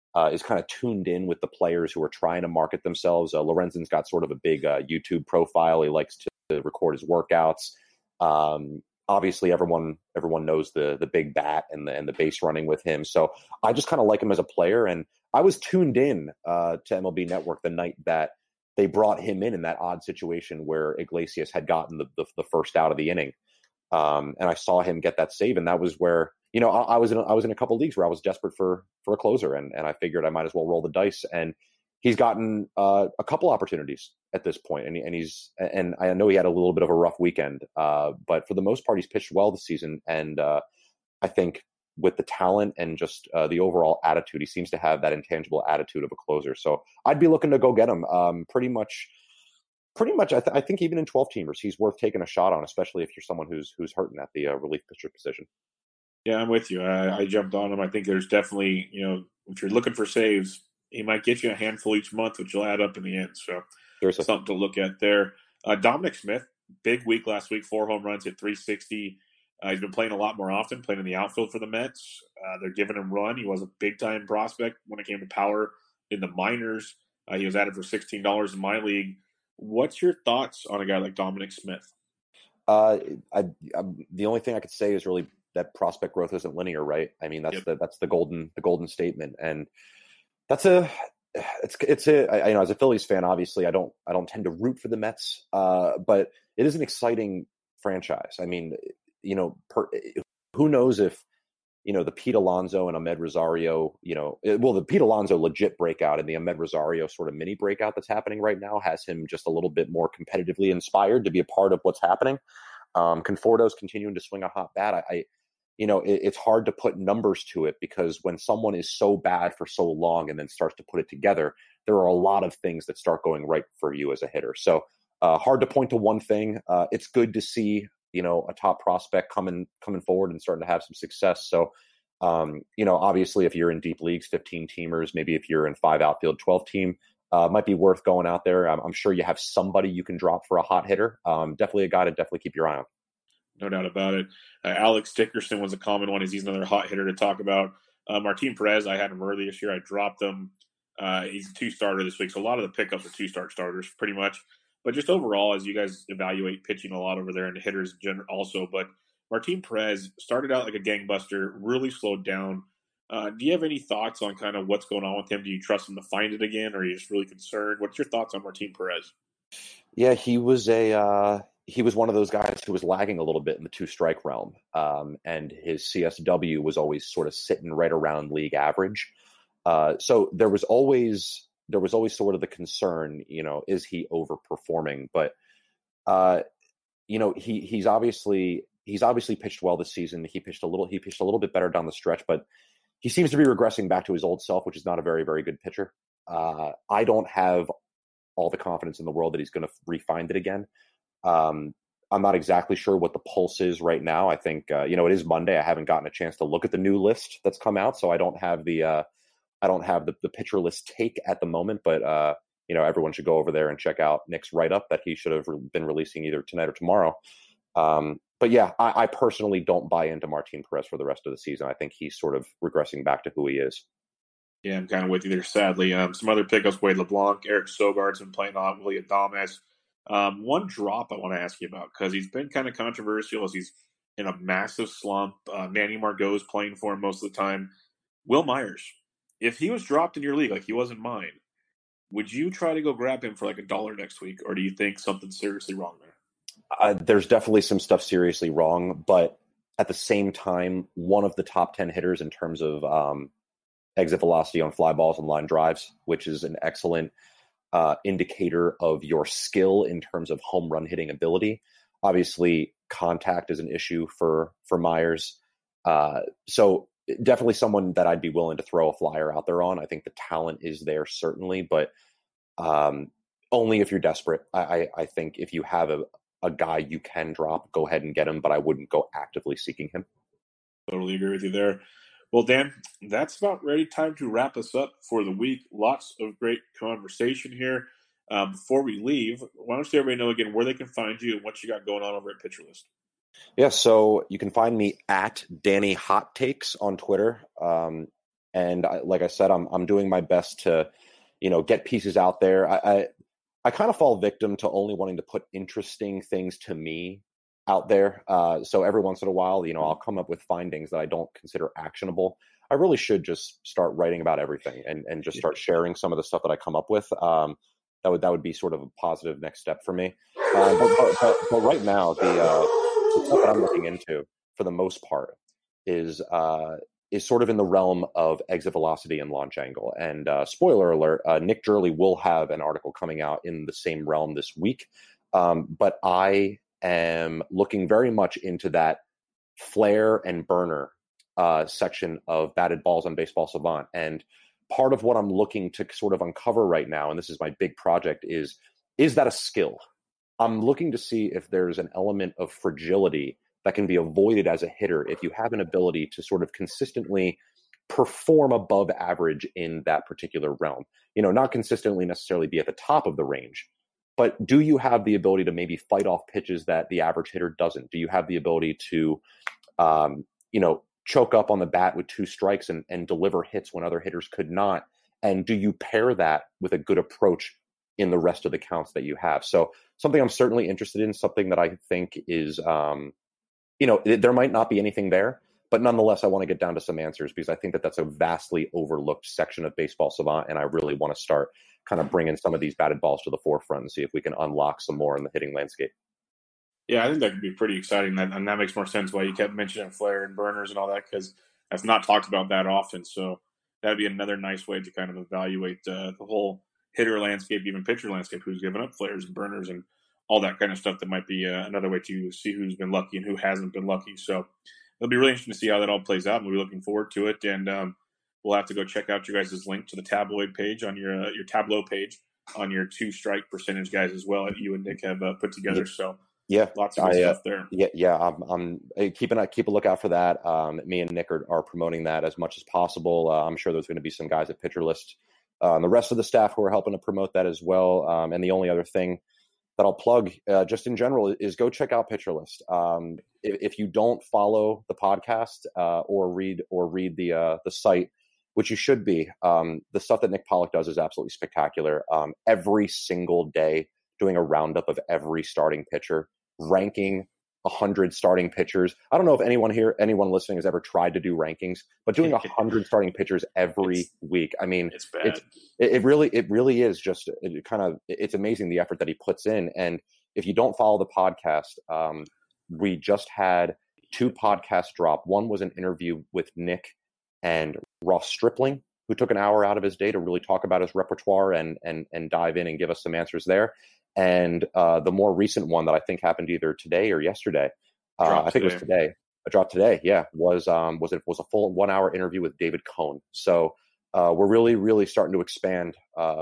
is kind of tuned in with the players who are trying to market themselves. Lorenzen's got sort of a big YouTube profile. He likes to record his workouts. Obviously, everyone knows the big bat and the base running with him. So I just kind of like him as a player. And I was tuned in to MLB Network the night that they brought him in that odd situation where Iglesias had gotten the first out of the inning. And I saw him get that save, and that was where, I was in a couple of leagues where I was desperate for a closer, and I figured I might as well roll the dice. And he's gotten a couple opportunities at this point, and I know he had a little bit of a rough weekend, but for the most part, he's pitched well this season. And I think with the talent and just the overall attitude, he seems to have that intangible attitude of a closer. So I'd be looking to go get him. Pretty much. I think even in 12 teamers, he's worth taking a shot on, especially if you're someone who's hurting at the relief pitcher position. Yeah, I'm with you. I jumped on him. I think there's definitely, if you're looking for saves, he might get you a handful each month, which will add up in the end. So Seriously. Something to look at there. Dominic Smith, big week last week, 4 home runs, hit 360. He's been playing a lot more often, playing in the outfield for the Mets. They're giving him run. He was a big-time prospect when it came to power in the minors. He was added for $16 in my league. What's your thoughts on a guy like Dominic Smith? The only thing I could say is really that prospect growth isn't linear, right? I mean, that's the golden statement, and as a Phillies fan, obviously, I don't tend to root for the Mets, but it is an exciting franchise. I mean, who knows if the Pete Alonso and Ahmed Rosario, the Pete Alonso legit breakout and the Ahmed Rosario sort of mini breakout that's happening right now has him just a little bit more competitively inspired to be a part of what's happening. Conforto's continuing to swing a hot bat. It's hard to put numbers to it because when someone is so bad for so long and then starts to put it together, there are a lot of things that start going right for you as a hitter. So hard to point to one thing. It's good to see a top prospect coming forward and starting to have some success. So, obviously if you're in deep leagues, 15 teamers, maybe if you're in 5 outfield, 12 team, might be worth going out there. I'm sure you have somebody you can drop for a hot hitter. Definitely a guy to definitely keep your eye on. No doubt about it. Alex Dickerson was a common one. He's another hot hitter to talk about. Martin Perez, I had him early this year. I dropped him. He's a 2-starter this week. So a lot of the pickups are 2-start starters pretty much. But just overall, as you guys evaluate pitching a lot over there and the hitters also, but Martin Perez started out like a gangbuster, really slowed down. Do you have any thoughts on kind of what's going on with him? Do you trust him to find it again, or are you just really concerned? What's your thoughts on Martin Perez? Yeah, he was one of those guys who was lagging a little bit in the 2-strike realm, and his CSW was always sort of sitting right around league average. So there was always sort of the concern, is he overperforming? But he's obviously pitched well this season. He pitched a little bit better down the stretch, but he seems to be regressing back to his old self, which is not a very, very good pitcher. I don't have all the confidence in the world that he's going to refine it again. I'm not exactly sure what the pulse is right now. I think it is Monday. I haven't gotten a chance to look at the new list that's come out, so I don't have the pitcher list take at the moment, but everyone should go over there and check out Nick's write-up that he should have been releasing either tonight or tomorrow. But yeah, I personally don't buy into Martin Perez for the rest of the season. I think he's sort of regressing back to who he is. Yeah, I'm kind of with you there, sadly. Some other pickups, Wade LeBlanc, Eric Sogard's been playing a lot, Willie Adames. One drop I want to ask you about, because he's been kind of controversial as he's in a massive slump. Manny Margot's playing for him most of the time. Will Myers, if he was dropped in your league like he was in mine, would you try to go grab him for like $1 next week, or do you think something's seriously wrong there? There's definitely some stuff seriously wrong, but at the same time, one of the top 10 hitters in terms of exit velocity on fly balls and line drives, which is an excellent indicator of your skill in terms of home run hitting ability. Obviously, contact is an issue for Myers. So definitely someone that I'd be willing to throw a flyer out there on. I think the talent is there, certainly, but only if you're desperate. I think if you have a guy you can drop, go ahead and get him, but I wouldn't go actively seeking him. Totally agree with you there. Well, Dan, that's about ready. Time to wrap us up for the week. Lots of great conversation here. Before we leave, why don't you everybody know again where they can find you and what you got going on over at Pitcher List? Yeah, so you can find me at Danny Hot Takes on Twitter. And like I said, I'm doing my best to, get pieces out there. I kind of fall victim to only wanting to put interesting things to me out there. So every once in a while, I'll come up with findings that I don't consider actionable. I really should just start writing about everything and just start sharing some of the stuff that I come up with. That would be sort of a positive next step for me. But right now, the stuff that I'm looking into for the most part is sort of in the realm of exit velocity and launch angle. And spoiler alert, Nick Gurley will have an article coming out in the same realm this week. But I am looking very much into that flare and burner section of batted balls on Baseball Savant. And part of what I'm looking to sort of uncover right now, and this is my big project, is that a skill? I'm looking to see if there's an element of fragility that can be avoided as a hitter if you have an ability to sort of consistently perform above average in that particular realm. Not consistently necessarily be at the top of the range, but do you have the ability to maybe fight off pitches that the average hitter doesn't? Do you have the ability to, choke up on the bat with 2 strikes and deliver hits when other hitters could not? And do you pair that with a good approach in the rest of the counts that you have? So something I'm certainly interested in, something that I think is, there might not be anything there, but nonetheless, I want to get down to some answers because I think that that's a vastly overlooked section of Baseball Savant. And I really want to start kind of bringing some of these batted balls to the forefront and see if we can unlock some more in the hitting landscape. Yeah, I think that could be pretty exciting. And that makes more sense why you kept mentioning flare and burners and all that, because that's not talked about that often. So that'd be another nice way to kind of evaluate the whole hitter landscape, even pitcher landscape, who's given up flares and burners and all that kind of stuff. That might be another way to see who's been lucky and who hasn't been lucky. So it'll be really interesting to see how that all plays out. And we'll be looking forward to it. And we'll have to go check out you guys' link to the tabloid page on your Tableau page on your 2 strike percentage guys as well that you and Nick have put together. So yeah, lots of good stuff there. Yeah. I'm keep a lookout for that. Me and Nick are promoting that as much as possible. I'm sure there's going to be some guys at Pitcher List and the rest of the staff who are helping to promote that as well. And the only other thing that I'll plug just in general is go check out Pitcher List. If you don't follow the podcast or read the site, which you should be, the stuff that Nick Pollock does is absolutely spectacular. Every single day doing a roundup of every starting pitcher, ranking 100 starting pitchers. I don't know if anyone listening has ever tried to do rankings, but doing 100 starting pitchers every week. I mean, it's bad. It really is just it's amazing the effort that he puts in. And if you don't follow the podcast, we just had 2 podcasts drop. One was an interview with Nick and Ross Stripling, who took an hour out of his day to really talk about his repertoire and dive in and give us some answers there. And the more recent one that I think happened either today or yesterday, I think it was today. I dropped today. Yeah, was a full 1 hour interview with David Cohn. So we're really, really starting to expand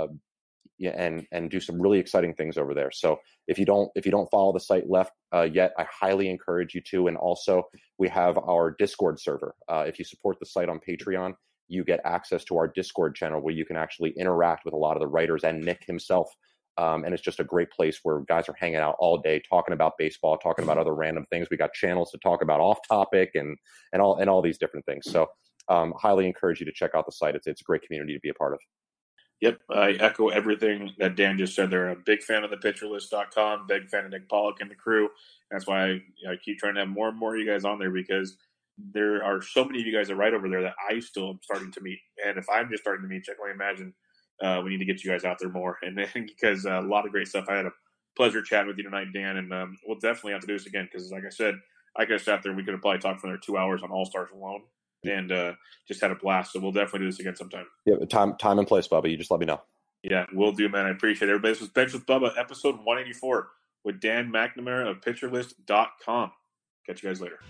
and do some really exciting things over there. So if you don't follow the site yet, I highly encourage you to. And also, we have our Discord server. If you support the site on Patreon, you get access to our Discord channel where you can actually interact with a lot of the writers and Nick himself. And it's just a great place where guys are hanging out all day, talking about baseball, talking about other random things. We got channels to talk about off topic and all these different things. So highly encourage you to check out the site. It's a great community to be a part of. Yep, I echo everything that Dan just said there. I'm a big fan of the pitcherlist.com, big fan of Nick Pollock and the crew. That's why I keep trying to have more and more of you guys on there, because there are so many of you guys that write over there that I still am starting to meet. And if I'm just starting to meet, I can only imagine we need to get you guys out there more. And because a lot of great stuff. I had a pleasure chatting with you tonight, Dan, and we'll definitely have to do this again because, like I said, I could have sat there and we could have probably talked for another 2 hours on All-Stars alone and just had a blast. So we'll definitely do this again sometime. Yeah, time and place, Bubba. You just let me know. Yeah, we'll do, man. I appreciate it. Everybody, this was Bench with Bubba, episode 184 with Dan McNamara of PitcherList.com. Catch you guys later.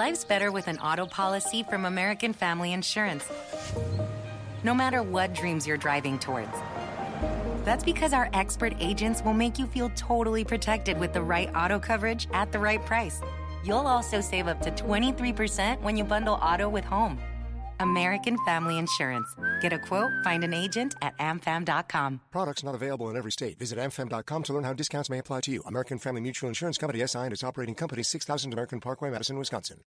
Life's better with an auto policy from American Family Insurance. No matter what dreams you're driving towards. That's because our expert agents will make you feel totally protected with the right auto coverage at the right price. You'll also save up to 23% when you bundle auto with home. American Family Insurance. Get a quote, find an agent at amfam.com. Products not available in every state. Visit amfam.com to learn how discounts may apply to you. American Family Mutual Insurance Company, SI and its operating company, 6000 American Parkway, Madison, Wisconsin.